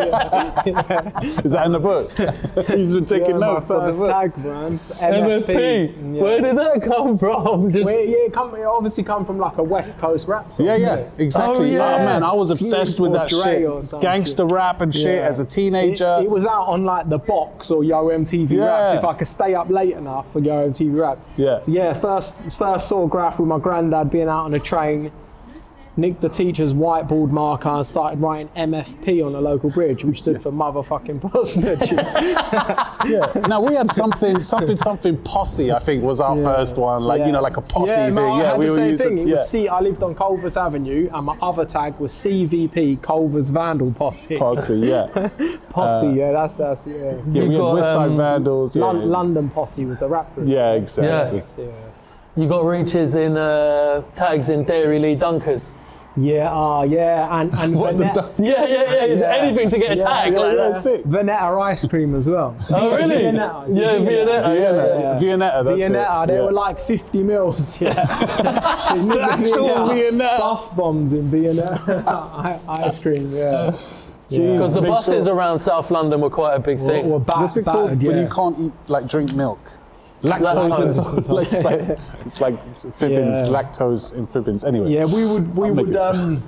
Speaker 4: Is that in the book? He's been taking
Speaker 5: Yeah,
Speaker 4: notes
Speaker 5: my
Speaker 4: on the
Speaker 5: first
Speaker 4: book.
Speaker 5: tag, man.
Speaker 1: M F P.
Speaker 5: Yeah.
Speaker 1: Where did that come from? Just
Speaker 5: Well, yeah, it, come, it obviously come from like a West Coast rap song.
Speaker 4: Yeah, yeah,
Speaker 5: didn't it?
Speaker 4: exactly.
Speaker 1: Oh,
Speaker 4: Oh,
Speaker 1: yeah.
Speaker 4: man, I was
Speaker 5: Snoop
Speaker 4: obsessed with
Speaker 5: or
Speaker 4: that
Speaker 5: Dre
Speaker 4: shit.
Speaker 5: or some
Speaker 4: Gangster
Speaker 5: shit.
Speaker 4: rap and shit
Speaker 5: Yeah.
Speaker 4: as a teenager.
Speaker 5: It, it was out on like the Box or Yo M T V
Speaker 4: Yeah.
Speaker 5: Raps. If I could stay up late enough for Yo M T V Raps.
Speaker 4: Yeah.
Speaker 5: So yeah, first first saw a graph with my granddad being out on a train. Nicked the teacher's whiteboard marker and started writing M F P on the local bridge, which stood for motherfucking prostitute.
Speaker 4: Yeah. Now we had something, something, something posse. I think was our
Speaker 5: Yeah.
Speaker 4: first one. Like
Speaker 5: Yeah.
Speaker 4: you know, like a posse
Speaker 5: yeah,
Speaker 4: thing.
Speaker 5: no, I
Speaker 4: yeah,
Speaker 5: had
Speaker 4: we
Speaker 5: the
Speaker 4: were
Speaker 5: same
Speaker 4: using.
Speaker 5: thing. It
Speaker 4: yeah.
Speaker 5: was C. I lived on Culver's Avenue, and my other tag was C V P, Culver's Vandal Posse.
Speaker 4: Posse, yeah.
Speaker 5: Posse,
Speaker 4: Uh,
Speaker 5: yeah, that's that's yeah.
Speaker 4: Yeah,
Speaker 1: You've
Speaker 4: we had
Speaker 1: got,
Speaker 4: West Side
Speaker 1: um,
Speaker 4: Vandals. Yeah,
Speaker 5: Lon- London Posse was the rap group.
Speaker 4: yeah, exactly.
Speaker 1: Yeah.
Speaker 5: Yeah.
Speaker 1: You got reaches in uh, tags in Dairy Lee Dunkers.
Speaker 5: Yeah, ah, yeah, and and
Speaker 4: What the
Speaker 5: Veneta,
Speaker 4: duck?
Speaker 1: Yeah, yeah, yeah,
Speaker 5: Yeah.
Speaker 1: anything to get a
Speaker 5: Yeah,
Speaker 1: tag
Speaker 5: yeah,
Speaker 1: like
Speaker 4: Yeah,
Speaker 1: that.
Speaker 4: sick.
Speaker 5: Veneta ice cream as well.
Speaker 1: Oh, really?
Speaker 5: Viennetta.
Speaker 1: Yeah, Viennetta.
Speaker 4: Viennetta,
Speaker 5: yeah.
Speaker 4: Viennetta, that's
Speaker 5: Viennetta,
Speaker 4: it.
Speaker 5: they
Speaker 4: yeah.
Speaker 5: were like fifty mils. Yeah. So you need
Speaker 4: The actual Viennetta.
Speaker 5: Bus bombs in Viennetta ice cream. Yeah.
Speaker 1: Because the
Speaker 4: Make
Speaker 1: buses
Speaker 4: sure-
Speaker 1: around South London were quite a big thing.
Speaker 5: Or, or bat,
Speaker 4: What's it
Speaker 5: battered,
Speaker 4: called
Speaker 5: yeah.
Speaker 4: when you can't eat, like, drink milk? Lactose,
Speaker 1: Lactose.
Speaker 4: intolerant. like, it's like it's like fibbins,
Speaker 5: Yeah.
Speaker 4: lactose in fibbins. Anyway.
Speaker 5: Yeah, we would we
Speaker 4: I'll make
Speaker 5: would
Speaker 4: it.
Speaker 5: um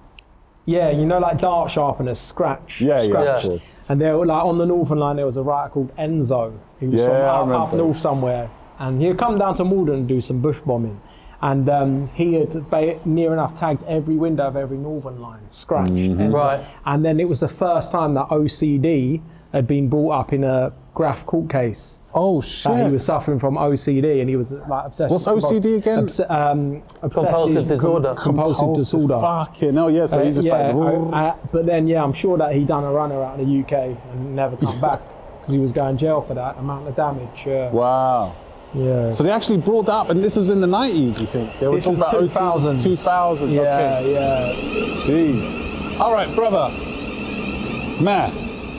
Speaker 5: yeah, you know, like dart sharpeners, scratch.
Speaker 4: Yeah, yeah,
Speaker 5: scratch.
Speaker 4: of course.
Speaker 5: And there were like on the Northern Line there was a writer called Enzo. He was
Speaker 4: Yeah,
Speaker 5: from
Speaker 4: I
Speaker 5: up, up
Speaker 4: remember.
Speaker 5: north somewhere. And he'd come down to Malden and do some bush bombing. And um, he had ba- near enough tagged every window of every Northern Line, scratch.
Speaker 4: Mm-hmm.
Speaker 5: Enzo.
Speaker 1: Right.
Speaker 5: And then it was the first time that O C D had been brought up in a Graf court case.
Speaker 4: Oh
Speaker 5: That
Speaker 4: shit.
Speaker 5: he was suffering from O C D and he was like obsessed.
Speaker 4: What's O C D again?
Speaker 5: Obs- um, obsessive
Speaker 1: Compulsive disorder.
Speaker 5: com- compulsive disorder.
Speaker 4: Fucking hell, yeah. So
Speaker 5: Uh,
Speaker 4: he's just
Speaker 5: yeah,
Speaker 4: like.
Speaker 5: uh, uh, but then yeah, I'm sure that he done a runner out in the U K and never come back because he was going to jail for that amount of damage. Uh,
Speaker 4: Wow.
Speaker 5: Yeah.
Speaker 4: So they actually brought that up, and this was in the nineties, you think? They were
Speaker 5: This
Speaker 4: talking
Speaker 5: was
Speaker 4: about
Speaker 5: two thousands.
Speaker 4: two thousands,
Speaker 5: yeah,
Speaker 4: okay.
Speaker 5: yeah.
Speaker 4: Jeez. All right, brother. Man.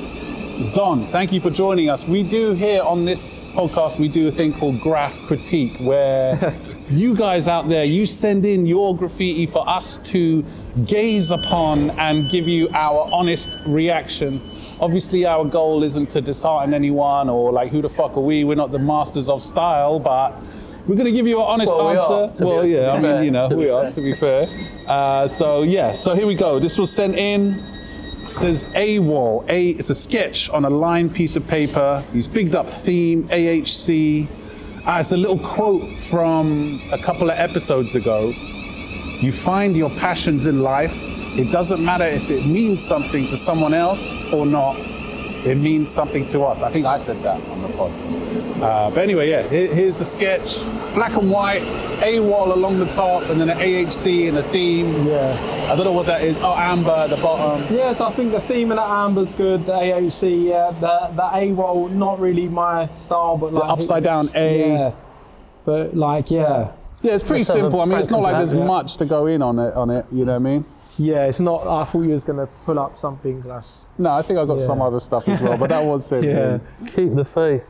Speaker 4: Don, thank you for joining us. We do here on this podcast, we do a thing called Graph Critique, where you guys out there, you send in your graffiti for us to gaze upon and give you our honest reaction. Obviously, our goal isn't to dishearten anyone or like, who the fuck are we? We're not the masters of style, but we're going to give you an honest
Speaker 1: Well, we
Speaker 4: answer.
Speaker 1: are, to be-
Speaker 4: well,
Speaker 1: to
Speaker 4: yeah,
Speaker 1: be
Speaker 4: I mean,
Speaker 1: fair,
Speaker 4: you know,
Speaker 1: to be
Speaker 4: we are,
Speaker 1: fair.
Speaker 4: to be fair. Uh, so, yeah, so here we go. This was sent in. It says AWOL. A, it's a sketch on a lined piece of paper. He's bigged up theme, A H C. Uh, it's a little quote from a couple of episodes ago. You find your passions in life. It doesn't matter if it means something to someone else or not. It means something to us. I think I said that on the pod. Uh, but anyway, yeah, here- here's the sketch. Black and white, AWOL along the top, and then an A H C and a theme.
Speaker 5: Yeah.
Speaker 4: I don't know what that is. Oh, amber at the bottom.
Speaker 5: Yes, I think the theme of the amber's good. The A H C, yeah. The the A roll, not really my style, but like
Speaker 4: upside down A.
Speaker 5: Yeah. But like, yeah,
Speaker 4: Yeah, it's pretty
Speaker 1: Let's have a
Speaker 4: simple. I mean, it's not like there's
Speaker 1: frank
Speaker 4: much to go in on it. On it, you know what I mean?
Speaker 5: yeah. It's not. I thought you was gonna pull up something that's.
Speaker 4: No, I think I got
Speaker 5: Yeah.
Speaker 4: some other stuff as well, but that was it.
Speaker 5: Yeah.
Speaker 4: man.
Speaker 1: Keep the faith.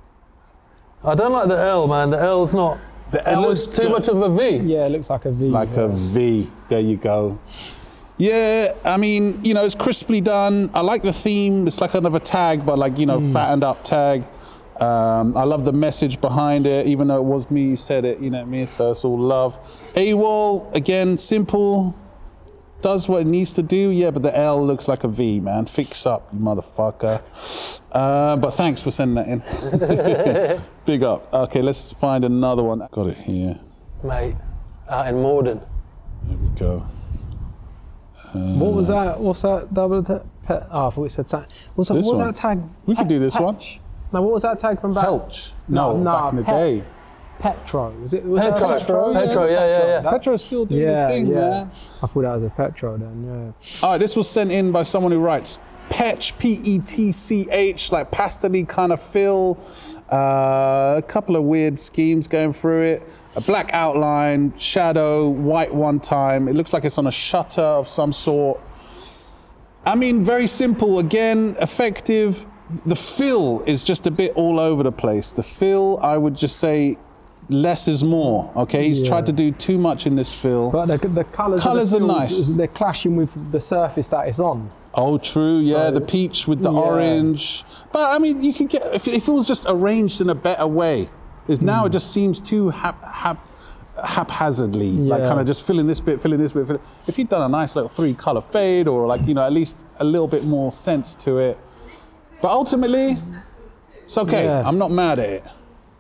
Speaker 1: I don't like the L, man. The L's not.
Speaker 4: The
Speaker 1: It
Speaker 4: L
Speaker 1: looks
Speaker 4: is
Speaker 1: too
Speaker 4: good.
Speaker 1: much of a V.
Speaker 5: Yeah, it looks like a V.
Speaker 4: Like
Speaker 5: yeah.
Speaker 4: a V. There you go. Yeah, I mean, you know, it's crisply done. I like the theme. It's like kind of a tag, but like, you know, fattened up tag. Um, I love the message behind it, even though it was me who said it, you know what I mean? So it's all love. AWOL, again, simple. Does what it needs to do, yeah, but the L looks like a V, man. Fix up, you motherfucker. Uh, but thanks for sending that in. Big up. Okay, let's find another one. Got it here.
Speaker 1: Mate, out in Morden.
Speaker 4: There we go.
Speaker 5: What was that? What's that double tag? Pe- oh, I thought it said tag. What's that,
Speaker 4: This
Speaker 5: what was
Speaker 4: one.
Speaker 5: that tag?
Speaker 4: We could do this one.
Speaker 5: Petch? No, what was that tag from back?
Speaker 4: Pelch. No,
Speaker 5: No,
Speaker 4: back in the
Speaker 5: Pet-
Speaker 4: day.
Speaker 5: Petro. Was it? Was that
Speaker 1: Petro.
Speaker 5: Petro?
Speaker 1: Petro, yeah, yeah, yeah.
Speaker 4: Petro's still doing
Speaker 5: Yeah,
Speaker 4: his thing,
Speaker 5: yeah.
Speaker 4: man.
Speaker 5: I thought that was a Petro then.
Speaker 4: All right, this was sent in by someone who writes Petch, P E T C H, like pastely kind of feel. Uh, a couple of weird schemes going through it. A black outline, shadow, white one time. It looks like it's on a shutter of some sort. I mean, very simple. Again, effective. The fill is just a bit all over the place. The fill, I would just say, less is more. Okay, he's
Speaker 5: Yeah.
Speaker 4: tried to do too much in this fill.
Speaker 5: Yeah. But the, the colours,
Speaker 4: Colours
Speaker 5: of
Speaker 4: are
Speaker 5: the
Speaker 4: nice.
Speaker 5: fills, they're clashing with the surface that it's on.
Speaker 4: Oh, true. Yeah,
Speaker 5: So-
Speaker 4: the peach with the
Speaker 5: Yeah.
Speaker 4: orange. But I mean, you could get if, if it was just arranged in a better way. Is now it just seems too hap, hap, haphazardly, like
Speaker 5: Yeah.
Speaker 4: kind of just filling this bit, filling this bit. Filling. If you'd done a nice little three color fade, or like you know at least a little bit more sense to it. But ultimately, it's okay.
Speaker 5: Yeah.
Speaker 4: I'm not mad at it.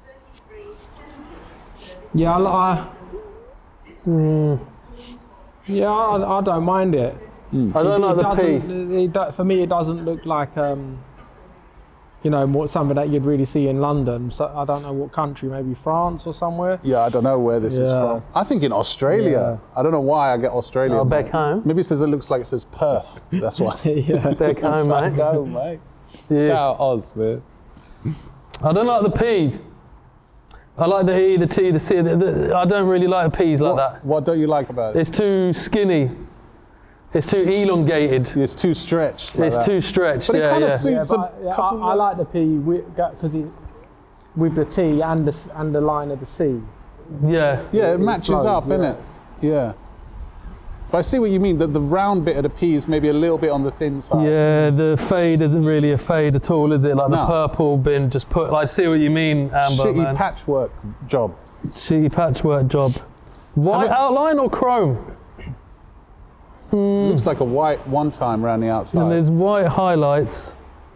Speaker 5: Yeah, I, I mm, yeah, I, I don't mind it.
Speaker 1: I don't like
Speaker 5: it
Speaker 1: the P.
Speaker 5: doesn't, it, do- for me, it doesn't look like, um, you know, what something that you'd really see in London. So I don't know what country, maybe France or somewhere.
Speaker 4: Yeah, I don't know where this is
Speaker 5: Yeah.
Speaker 4: from. I think in Australia. I don't know why I get Australia.
Speaker 1: Oh, back home?
Speaker 4: Maybe it says it looks like it says Perth. That's why.
Speaker 5: yeah.
Speaker 1: Back home, mate.
Speaker 4: Go, mate.
Speaker 1: Yeah.
Speaker 4: Shout out Oz, man.
Speaker 1: I don't like the P. I like the E, the T, the C. The, the, I don't really like the P's like
Speaker 4: What,
Speaker 1: that.
Speaker 4: what don't you like about it?
Speaker 1: It's too skinny. It's too elongated.
Speaker 4: It's too stretched. like
Speaker 1: It's
Speaker 4: that.
Speaker 1: too stretched.
Speaker 4: But it
Speaker 1: yeah,
Speaker 4: kind of
Speaker 1: yeah.
Speaker 4: suits
Speaker 5: Yeah,
Speaker 4: a
Speaker 5: but, yeah,
Speaker 4: couple
Speaker 5: I, I
Speaker 4: of-
Speaker 5: like the P because it with the T and the and the line of the C.
Speaker 1: yeah.
Speaker 4: Yeah, it matches
Speaker 5: flows,
Speaker 4: up,
Speaker 5: yeah.
Speaker 4: innit? Yeah. But I see what you mean. The, the round bit of the P is maybe a little bit on the thin side.
Speaker 1: Yeah, the fade isn't really a fade at all, is it? Like
Speaker 4: No.
Speaker 1: the purple bin just put. Like, I see what you mean, Amber.
Speaker 4: Shitty
Speaker 1: man.
Speaker 4: patchwork job.
Speaker 1: Shitty patchwork job. White
Speaker 4: Have it-
Speaker 1: outline or chrome?
Speaker 4: Looks like a white one time around the
Speaker 1: And
Speaker 4: outside.
Speaker 1: there's white highlights.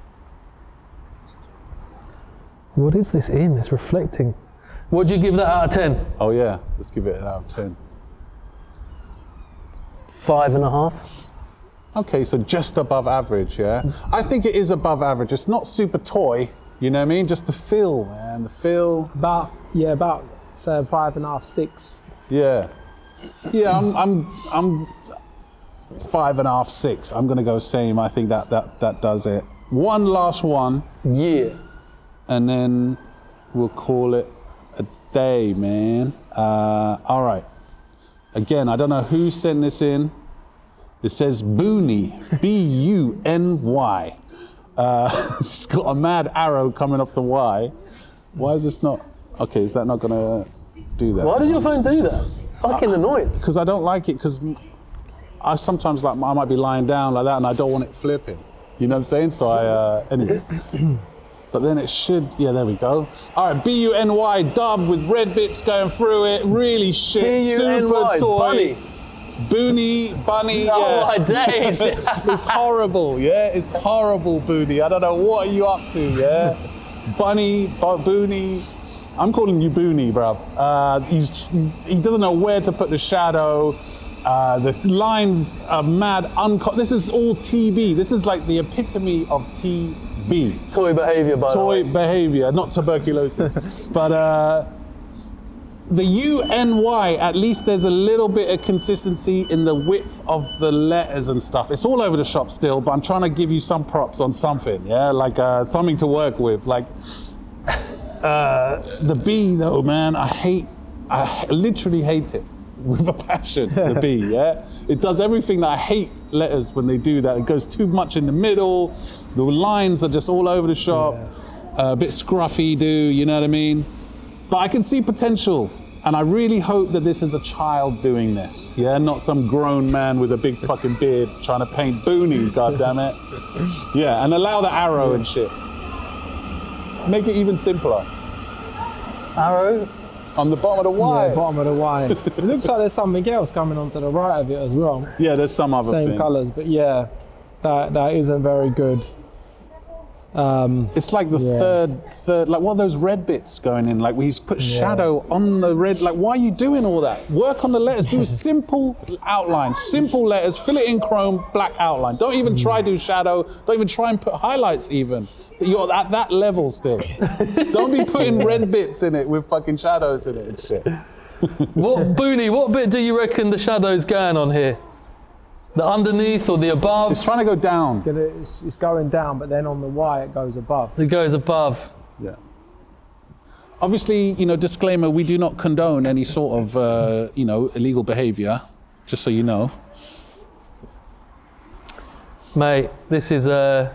Speaker 1: What is this in? It's reflecting. Would you give that out of ten?
Speaker 4: Oh yeah, let's give it an out of ten.
Speaker 1: Five and a half.
Speaker 4: Okay, so just above average, yeah? I think it is above average. It's not super toy, you know what I mean? Just the feel, man, the feel.
Speaker 5: About yeah, about say five and a half, six.
Speaker 4: Yeah. Yeah, I'm I'm I'm five and a half, six. I'm gonna go same. I think that that that does it. One last one,
Speaker 1: Yeah.
Speaker 4: and then we'll call it a day, man. Uh, all right. Again, I don't know who sent this in. It says Booney, B U N Y. Uh, it's got a mad arrow coming off the Y. Why is this not? Okay, is that not gonna do that?
Speaker 1: Why does your phone do that? It's fucking annoying.
Speaker 4: Because I don't like it. Because I sometimes like I might be lying down like that, and I don't want it flipping. You know what I'm saying? So I uh, anyway. But then it should. Yeah, there we go. All right, B U N Y dub with red bits going through it. Really shit.
Speaker 1: B U N Y,
Speaker 4: Super toy.
Speaker 1: bunny.
Speaker 4: Booney, bunny.
Speaker 1: Oh
Speaker 4: yeah.
Speaker 1: my days.
Speaker 4: It's horrible. Yeah, it's horrible, Booney. I don't know what are you up to. Yeah, bunny, bo- Booney. I'm calling you Booney, bruv. Uh, he's, he's he doesn't know where to put the shadow. Uh, the lines are mad. Unco- this is all T B. This is like the epitome of T B.
Speaker 1: Toy behaviour, by
Speaker 4: Toy
Speaker 1: the way.
Speaker 4: behavior, not tuberculosis. But uh, the U N Y, at least there's a little bit of consistency in the width of the letters and stuff. It's all over the shop still, but I'm trying to give you some props on something, yeah? Like uh, something to work with. Like uh, the B though, man, I hate, I literally hate it with a passion, the B, yeah? It does everything that I hate letters when they do that. It goes too much in the middle, the lines are just all over the shop, yeah. uh, a bit scruffy, do you know what I mean? But I can see potential, and I really hope that this is a child doing this, yeah? Not some grown man with a big fucking beard trying to paint Booney, goddammit. Yeah, and allow the arrow and shit. Make it even simpler.
Speaker 1: Arrow?
Speaker 4: On the bottom of the Y.
Speaker 5: Yeah, bottom of the Y. It looks like there's something else coming onto the right of it as well.
Speaker 4: Yeah, there's some other
Speaker 5: Same
Speaker 4: thing.
Speaker 5: colours, but yeah, that that isn't very good. Um,
Speaker 4: It's like the
Speaker 5: Yeah.
Speaker 4: third, third, like what are those red bits going in? Like where he's put shadow on the red. Like why are you doing all that? Work on the letters. Do a simple outline, simple letters. Fill it in chrome, black outline. Don't even try to do shadow. Don't even try and put highlights even. You're at that level still. Don't be putting red bits in it with fucking shadows in it and shit.
Speaker 1: What, Booney, what bit do you reckon the shadow's going on here? The underneath or the above?
Speaker 4: It's trying to go down.
Speaker 5: gonna, it's, it's going down, but then on the Y it goes above.
Speaker 1: It goes above.
Speaker 4: Yeah. Obviously, you know, disclaimer, we do not condone any sort of, uh, you know, illegal behavior, just so you know.
Speaker 1: Mate, this is a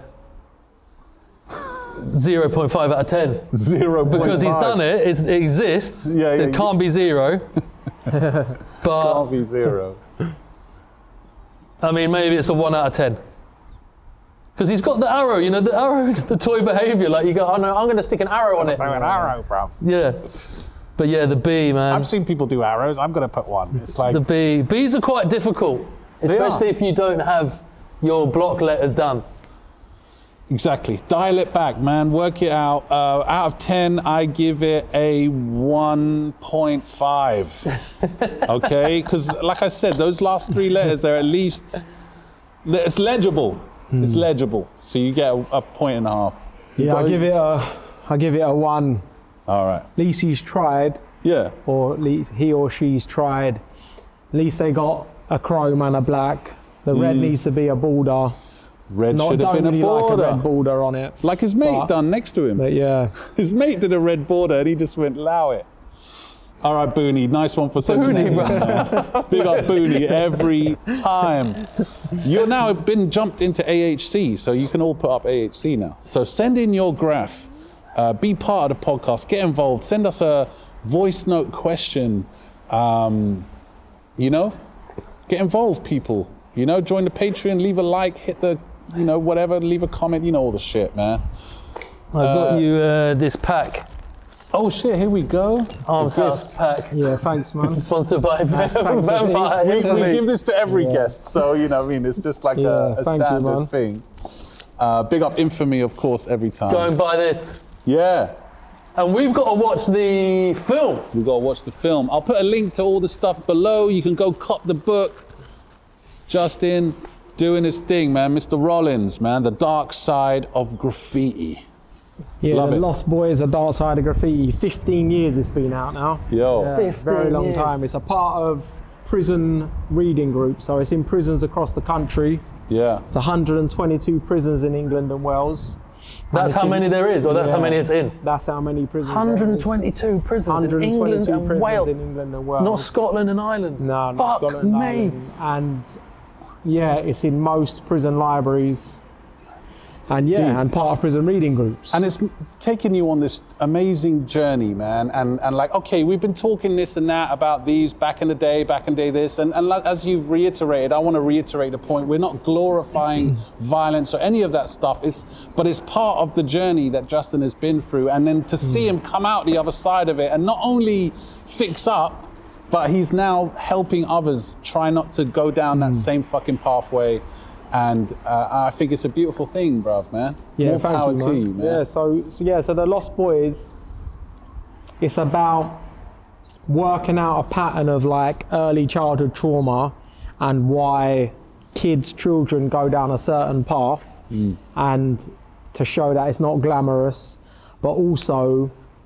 Speaker 1: zero point five out of ten.
Speaker 4: Zero
Speaker 1: Because he's done it, it's, it exists,
Speaker 4: Yeah,
Speaker 1: so
Speaker 4: yeah,
Speaker 1: it can't be zero. But,
Speaker 4: Can't be zero.
Speaker 1: I mean, maybe it's a one out of ten. Because he's got the arrow, you know, the arrow is the toy behaviour. Like you go, oh no, I'm going to stick an arrow on it.
Speaker 4: An arrow, bro.
Speaker 1: Yeah. But yeah, the B, man.
Speaker 4: I've seen people do arrows. I'm going to put one. It's like,
Speaker 1: The B. B's are quite difficult, especially
Speaker 4: are.
Speaker 1: if you don't have your block letters done.
Speaker 4: exactly. Dial it back, man. Work it out. Uh, out of ten, I give it a one point five. Okay? Because, like I said, those last three letters, they're at least, it's legible. It's legible. So you get a, a point and a half.
Speaker 5: Yeah, I give it a, I give it a one.
Speaker 4: All right.
Speaker 5: At least he's tried,
Speaker 4: Yeah.
Speaker 5: or at least he or she's tried. At least they got a chrome and a black. The red needs to be a border.
Speaker 4: Red
Speaker 5: Not
Speaker 4: should have
Speaker 5: don't
Speaker 4: been
Speaker 5: really
Speaker 4: a border.
Speaker 5: like a red border on it.
Speaker 4: Like his mate
Speaker 5: But-
Speaker 4: done next to him.
Speaker 5: But yeah,
Speaker 4: His mate did a red border and he just went, allow it. All right, Booney, nice one for sending
Speaker 1: Booney,
Speaker 4: that in, man. Big up Booney every time. You're now been jumped into A H C, so you can all put up A H C now. So send in your graph, uh, be part of the podcast, get involved, send us a voice note question. Um, you know, get involved, people. You know, join the Patreon, leave a like, hit the, you know, whatever, leave a comment, you know all the shit, man.
Speaker 1: I've got you uh, this pack.
Speaker 4: Oh shit, here we go.
Speaker 1: Arms House pack.
Speaker 5: Yeah, thanks, man.
Speaker 1: Sponsored by Vampire.
Speaker 4: We, we give this to every yeah. guest, so you know, what I mean, it's just like
Speaker 5: yeah,
Speaker 4: a, a standard
Speaker 5: you,
Speaker 4: thing. Uh, big up Infamy, of course, every time.
Speaker 1: Go and buy this.
Speaker 4: Yeah.
Speaker 1: And we've got to watch the film.
Speaker 4: We've got to watch the film. I'll put a link to all the stuff below. You can go cop the book. Justin doing his thing, man. Mister Rollins, man. The dark side of graffiti.
Speaker 5: Yeah,
Speaker 4: Love
Speaker 5: The
Speaker 4: it.
Speaker 5: Lost Boys, A Dark Side of Graffiti. fifteen years it's been out now.
Speaker 4: Yo.
Speaker 5: Yeah,
Speaker 1: fifteen
Speaker 5: very long
Speaker 1: years.
Speaker 5: time. It's a part of prison reading group, so it's in prisons across the country.
Speaker 4: Yeah.
Speaker 5: It's one hundred twenty-two prisons in England and Wales.
Speaker 1: That's how many there is, or that's
Speaker 5: Yeah.
Speaker 1: how many it's in?
Speaker 5: That's how many prisons.
Speaker 1: one hundred
Speaker 5: there is.
Speaker 1: twenty-two prisons
Speaker 5: one hundred
Speaker 1: in England
Speaker 5: twenty-two
Speaker 1: and
Speaker 5: prisons
Speaker 1: Wales.
Speaker 5: in England and Wales.
Speaker 1: Not Scotland and Ireland.
Speaker 5: No, not
Speaker 1: Fuck
Speaker 5: Scotland and
Speaker 1: me.
Speaker 5: Ireland. And yeah, it's in most prison libraries. And yeah,
Speaker 4: Dude.
Speaker 5: and part of prison reading groups.
Speaker 4: And it's taking you on this amazing journey, man. And and like, okay, we've been talking this and that about these back in the day, back in the day this. And, and like, as you've reiterated, I want to reiterate the point. We're not glorifying violence or any of that stuff. It's, but it's part of the journey that Justin has been through. And then to see him come out the other side of it and not only fix up, but he's now helping others try not to go down that same fucking pathway. And uh, I think it's a beautiful thing, bruv, man.
Speaker 5: Yeah,
Speaker 4: More
Speaker 5: thank
Speaker 4: power
Speaker 5: you,
Speaker 4: to
Speaker 5: man.
Speaker 4: you, man.
Speaker 5: Yeah, so, so yeah, so The Lost Boys, it's about working out a pattern of like early childhood trauma and why kids, children go down a certain path,
Speaker 4: Mm.
Speaker 5: and to show that it's not glamorous, but also,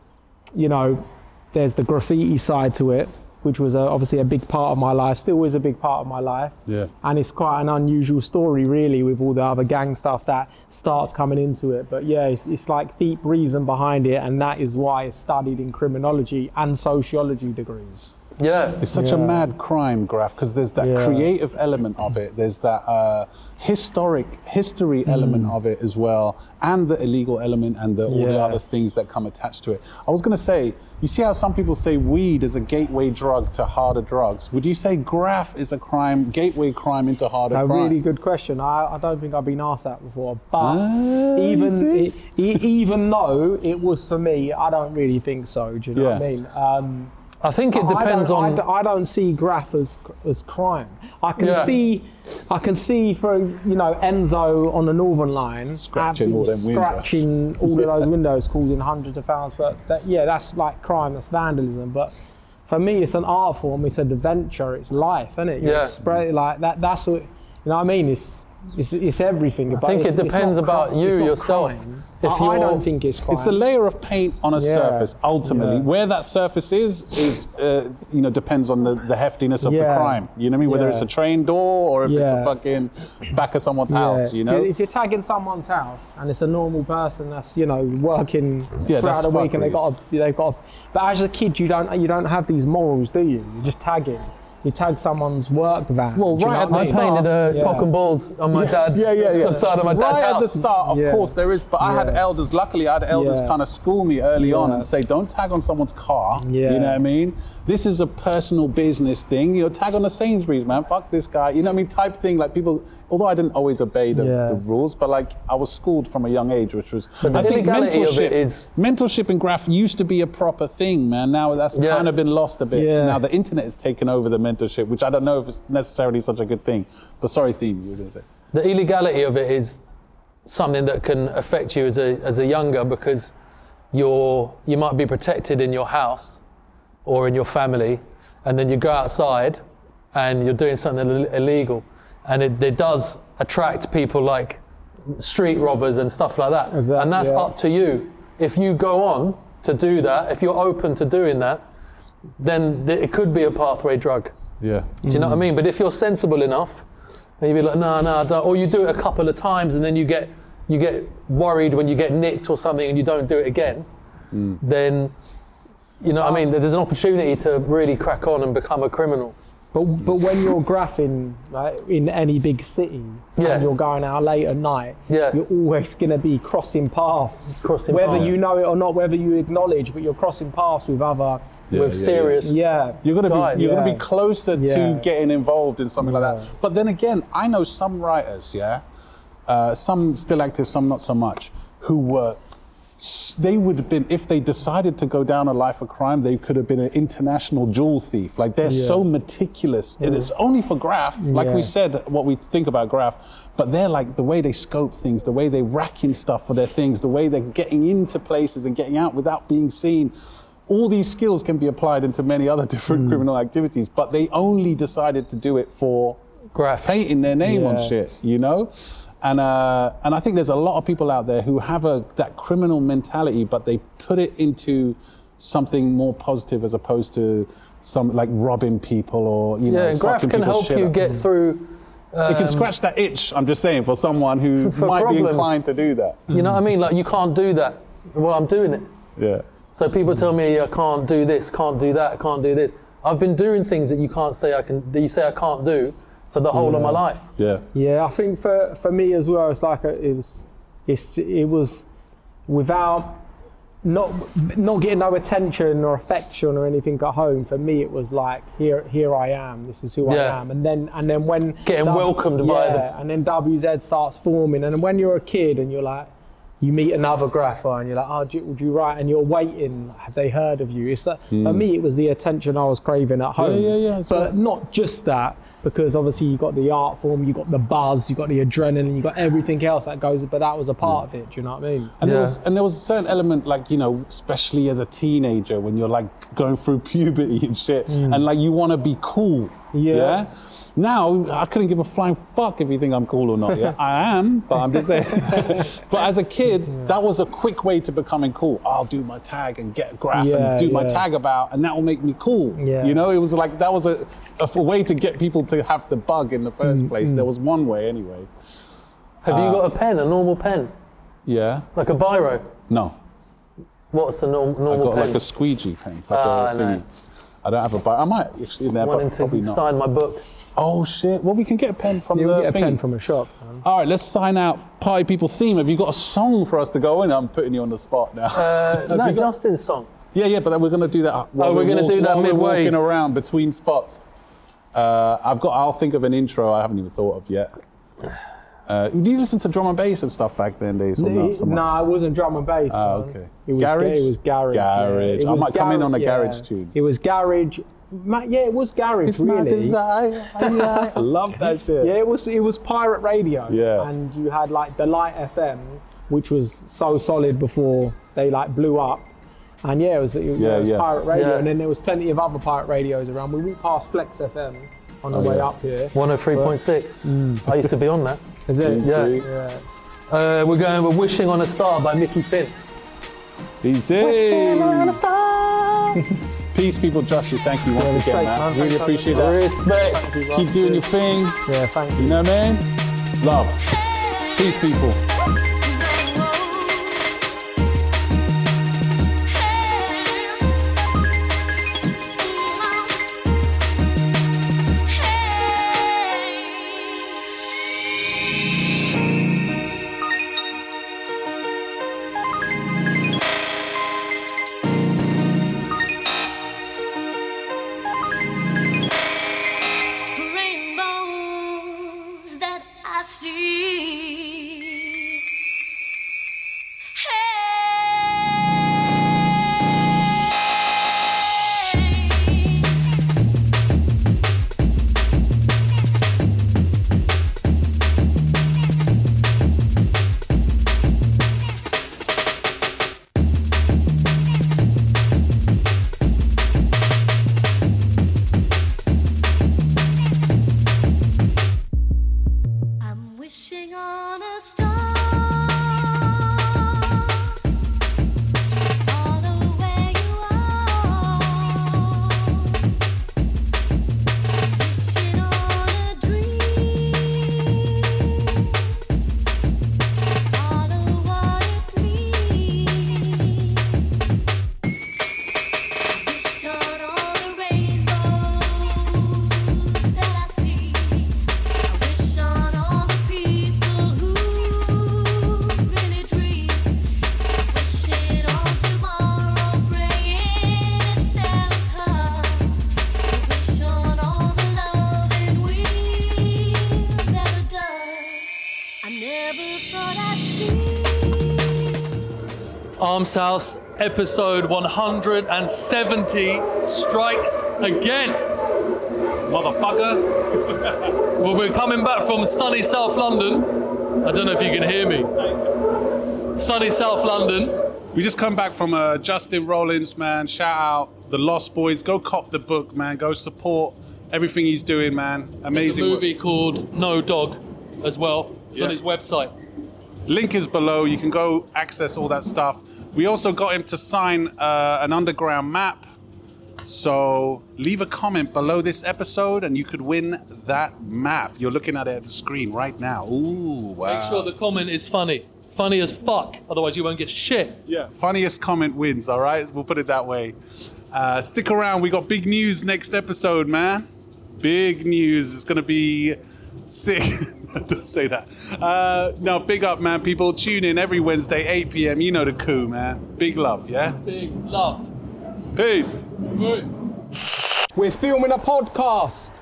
Speaker 5: you know, there's the graffiti side to it, which was a, obviously a big part of my life, still is a big part of my life.
Speaker 4: Yeah.
Speaker 5: And it's quite an unusual story, really, with all the other gang stuff that starts coming into it. But yeah, it's, it's like deep reason behind it, and that is why it's studied in criminology and sociology degrees.
Speaker 1: Yeah.
Speaker 4: It's such a
Speaker 5: Yeah.
Speaker 4: mad crime graph because there's that
Speaker 5: Yeah.
Speaker 4: creative element of it. There's that uh, historic history element of it as well, and the illegal element and the, all the
Speaker 5: Yeah.
Speaker 4: other things that come attached to it. I was going to say, you see how some people say weed is a gateway drug to harder drugs. Would you say graph is a crime, gateway crime into harder
Speaker 5: A
Speaker 4: crime?
Speaker 5: really good question. I, I don't think I've been asked that before. But
Speaker 4: Ah,
Speaker 5: even
Speaker 4: see?
Speaker 5: e- e- even though it was for me, I don't really think so. Do you know what I
Speaker 4: Yeah.
Speaker 5: mean? Um,
Speaker 1: I think it depends
Speaker 5: I don't,
Speaker 1: on.
Speaker 5: I don't, I don't see graph as as crime. I can
Speaker 1: Yeah.
Speaker 5: see, I can see for you know Enzo on the Northern Line
Speaker 4: Scratching all
Speaker 5: absolutely
Speaker 4: them windows.
Speaker 5: scratching all of those windows, causing hundreds of pounds. But that, yeah, that's like crime. That's vandalism. But for me, it's an art form. It's an adventure. It's life, isn't it? You
Speaker 1: Yeah.
Speaker 5: Spray like that. That's what you know. What I mean, it's it's, it's everything.
Speaker 1: I think it depends about you yourself.
Speaker 5: If
Speaker 1: If
Speaker 5: I, I
Speaker 1: you're-
Speaker 5: don't think it's crime.
Speaker 4: It's a layer of paint on a
Speaker 5: Yeah.
Speaker 4: surface, ultimately.
Speaker 5: Yeah.
Speaker 4: Where that surface is, is uh, you know, depends on the, the heftiness of the
Speaker 5: Yeah.
Speaker 4: crime. You know what I mean? Whether
Speaker 5: Yeah.
Speaker 4: it's a train door or if it's a
Speaker 5: Yeah.
Speaker 4: fucking back of someone's house, you know?
Speaker 5: If you're tagging someone's house and it's a normal person that's you know working
Speaker 4: Yeah,
Speaker 5: throughout
Speaker 4: that's
Speaker 5: the week and they've
Speaker 4: fuckeries.
Speaker 5: got a, they've got, a, but as a kid you don't you don't have these morals, do you? You're just tagging. You tag someone's work van.
Speaker 4: Well,
Speaker 5: Do you
Speaker 4: right
Speaker 5: know
Speaker 4: at
Speaker 5: what
Speaker 4: the
Speaker 5: I
Speaker 1: I
Speaker 5: mean?
Speaker 1: painted a
Speaker 5: Yeah.
Speaker 1: cock and balls on my dad's
Speaker 4: Yeah, yeah, yeah.
Speaker 1: side of my dad's
Speaker 4: right
Speaker 1: house.
Speaker 4: at the start, of
Speaker 5: Yeah.
Speaker 4: course, there is. But I had
Speaker 5: Yeah.
Speaker 4: elders. Luckily, I had elders
Speaker 5: Yeah.
Speaker 4: kind of school me early on
Speaker 5: Yeah.
Speaker 4: and say, "Don't tag on someone's car."
Speaker 5: Yeah.
Speaker 4: You know what I mean? This is a personal business thing. You know, tag on the Sainsbury's, man. Fuck this guy. You know what I mean? Type thing. Like people. Although I didn't always obey the,
Speaker 5: Yeah.
Speaker 4: the rules, but like I was schooled from a young age, which was.
Speaker 1: But the
Speaker 4: I think
Speaker 1: illegality of
Speaker 4: mentorship
Speaker 1: it is-
Speaker 4: mentorship and graph used to be a proper thing, man. Now that's
Speaker 1: Yeah.
Speaker 4: kind of been lost a bit.
Speaker 5: Yeah.
Speaker 4: Now the internet has taken over the mentorship, which I don't know if it's necessarily such a good thing. But sorry, Theme, you were going to say.
Speaker 1: The illegality of it is something that can affect you as a as a younger because you're you might be protected in your house or in your family, and then you go outside and you're doing something Ill- illegal, and it, it does attract people like street robbers and stuff like that.
Speaker 5: Exactly,
Speaker 1: and that's
Speaker 5: yeah.
Speaker 1: up to you. If you go on to do that, if you're open to doing that, then th- it could be a pathway drug.
Speaker 4: Yeah.
Speaker 1: Do you know what I mean? But if you're sensible enough, and you'd be like, no, no, I don't, or you do it a couple of times, and then you get you get worried when you get nicked or something, and you don't do it again, then You know what I mean? There's an opportunity to really crack on and become a criminal.
Speaker 5: But but when you're graphing like in any big city
Speaker 1: Yeah.
Speaker 5: and you're going out late at night,
Speaker 1: Yeah.
Speaker 5: you're always gonna be crossing paths.
Speaker 1: Crossing
Speaker 5: whether
Speaker 1: paths.
Speaker 5: you know it or not, whether you acknowledge, but you're crossing paths with other.
Speaker 4: Yeah,
Speaker 1: with
Speaker 4: yeah,
Speaker 1: serious.
Speaker 5: Yeah.
Speaker 4: You're gonna
Speaker 1: Guys.
Speaker 4: be you're gonna
Speaker 5: Yeah.
Speaker 4: be closer
Speaker 5: Yeah.
Speaker 4: to getting involved in something like
Speaker 5: Yeah.
Speaker 4: that. But then again, I know some writers, yeah, uh, some still active, some not so much, who were s- they would have been, if they decided to go down a life of crime, they could have been an international jewel thief. Like they're
Speaker 5: Yeah.
Speaker 4: so meticulous. And it's only for graph, like we
Speaker 5: Yeah.
Speaker 4: said, what we think about graph, but they're like the way they scope things, the way they rack in stuff for their things, the way they're getting into places and getting out without being seen. All these skills can be applied into many other different criminal activities, but they only decided to do it for
Speaker 1: Graph.
Speaker 4: painting their name on
Speaker 5: Yeah.
Speaker 4: shit, you know? And uh, and I think there's a lot of people out there who have a that criminal mentality, but they put it into something more positive as opposed to some like robbing people or you know.
Speaker 1: Yeah, and graph
Speaker 4: fucking
Speaker 1: can
Speaker 4: people's
Speaker 1: help
Speaker 4: shit
Speaker 1: you
Speaker 4: up.
Speaker 1: get through.
Speaker 4: It can scratch that itch. I'm just saying for someone who
Speaker 1: For
Speaker 4: might be
Speaker 1: problems.
Speaker 4: inclined to do that.
Speaker 1: You know what I mean? Like you can't do that. Well, I'm doing it.
Speaker 4: Yeah.
Speaker 1: So people tell me I can't do this, can't do that, can't do this. I've been doing things that you can't say I can. That you say I can't do for the whole of my life.
Speaker 4: Yeah.
Speaker 5: Yeah, I think for, for me as well, it's like a, it was, it's it was without not not getting no attention or affection or anything at home. For me, it was like here here I am. This is who
Speaker 1: Yeah.
Speaker 5: I am. And then and then when
Speaker 1: Getting welcomed
Speaker 5: yeah,
Speaker 1: by the-
Speaker 5: and then W Z starts forming. And then when you're a kid and you're like, you meet another grapher and you're like, oh, do, would you write? And you're waiting. Have they heard of you? It's that for me, it was the attention I was craving at home.
Speaker 4: yeah, yeah, that's
Speaker 5: But
Speaker 4: right.
Speaker 5: not just that, because obviously you got the art form, you got the buzz, you got the adrenaline, you got everything else that goes. But that was a part of it. Do you know what I mean?
Speaker 4: And there
Speaker 1: Yeah.
Speaker 4: was and there was a certain element, like you know, especially as a teenager, when you're like going through puberty and shit, and like you want to be cool.
Speaker 5: Yeah.
Speaker 4: Now I couldn't give a flying fuck if you think I'm cool or not. Yeah, I am, but I'm just saying. But as a kid, that was a quick way to becoming cool. I'll do my tag and get a graph
Speaker 5: Yeah,
Speaker 4: and do my
Speaker 5: yeah.
Speaker 4: tag about, and that will make me cool.
Speaker 5: Yeah.
Speaker 4: You know, it was like that was a, a f- way to get people to have the bug in the first
Speaker 5: Mm,
Speaker 4: place. There was one way anyway.
Speaker 1: Have you got a pen, a normal pen,
Speaker 4: Yeah.
Speaker 1: like a biro?
Speaker 4: No.
Speaker 1: What's a norm,
Speaker 4: I've
Speaker 1: normal
Speaker 4: got
Speaker 1: pen?
Speaker 4: like a squeegee pen. Like
Speaker 1: Ah,
Speaker 4: a
Speaker 1: no.
Speaker 4: thingy. I don't have a bike. I might actually in there,
Speaker 1: Wanting
Speaker 4: but probably
Speaker 1: to
Speaker 4: not.
Speaker 1: sign my book.
Speaker 4: Oh shit! Well, we can get a pen from
Speaker 5: You'll
Speaker 4: the
Speaker 5: get a
Speaker 4: thingy.
Speaker 5: pen from a shop. Man.
Speaker 4: All right, let's sign out Party People theme. Have you got a song for us to go in? I'm putting you on the spot now.
Speaker 1: Uh, no,
Speaker 4: you got-
Speaker 1: Justin's song.
Speaker 4: yeah, yeah, but then we're gonna do that. while
Speaker 1: Oh, we're gonna
Speaker 4: walk-
Speaker 1: do that
Speaker 4: while we're
Speaker 1: midway.
Speaker 4: walking around between spots. Uh, I've got. I'll think of an intro I haven't even thought of yet. Uh, did you listen to drum and bass and stuff back then days or not so much?
Speaker 5: No, it wasn't drum and bass.
Speaker 4: Ah,
Speaker 5: man.
Speaker 4: okay.
Speaker 5: It was
Speaker 4: Garage?
Speaker 5: It was garage. yeah.
Speaker 4: Garage.
Speaker 5: It
Speaker 4: I
Speaker 5: was
Speaker 4: might come in on a
Speaker 5: gar-
Speaker 4: garage
Speaker 5: yeah.
Speaker 4: tune.
Speaker 5: It was garage. Ma- Yeah, it was garage.
Speaker 4: It's my
Speaker 5: really.
Speaker 4: desire. I love that shit.
Speaker 5: Yeah, it was it was pirate radio.
Speaker 4: Yeah.
Speaker 5: And you had like the Light F M, which was so solid before they like blew up. And yeah, it was, it,
Speaker 4: Yeah,
Speaker 5: it was
Speaker 4: yeah.
Speaker 5: pirate radio.
Speaker 1: Yeah.
Speaker 5: And then there was plenty of other pirate radios around. We walked past Flex F M on the
Speaker 4: Oh,
Speaker 5: way
Speaker 4: yeah.
Speaker 5: up here.
Speaker 1: one oh three point six. I used to be on that.
Speaker 5: Is it?
Speaker 1: Yeah.
Speaker 5: Yeah.
Speaker 1: Uh, we're going with Wishing on a Star by Mickey Finn.
Speaker 4: Easy. Peace, people. Justin, thank you once
Speaker 5: Yeah,
Speaker 4: again,
Speaker 5: respect,
Speaker 4: man.
Speaker 5: man.
Speaker 4: Really
Speaker 5: Thanks,
Speaker 4: appreciate
Speaker 5: man.
Speaker 4: that.
Speaker 1: Respect.
Speaker 4: Keep doing your thing.
Speaker 5: Yeah, thank you.
Speaker 4: You know what I mean? Love. Peace, people.
Speaker 8: Rainbows that I see. I'm wishing
Speaker 1: Arms House, episode one hundred seventy strikes again.
Speaker 4: Motherfucker.
Speaker 1: Well, we're coming back from sunny South London. I don't know if you can hear me. Sunny South London.
Speaker 4: We just come back from uh, Justin Rollins, man. Shout out the Lost Boys. Go cop the book, man. Go support everything he's doing, man. Amazing.
Speaker 1: There's a movie work. called No Dog as well. It's yeah. on his website.
Speaker 4: Link is below. You can go access all that stuff. We also got him to sign uh, an underground map. So leave a comment below this episode and you could win that map. You're looking at it at the screen right now. Ooh, wow.
Speaker 1: Make sure the comment is funny. Funny as fuck. Otherwise you won't get shit.
Speaker 4: Yeah. Funniest comment wins, all right? We'll put it that way. Uh, stick around. We got big news next episode, man. Big news. It's going to be sick. Don't say that. Uh, no, big up, man. People tune in every Wednesday, eight p.m. You know the coup, man. Big love, yeah?
Speaker 1: Big love.
Speaker 4: Peace.
Speaker 5: We're filming a podcast.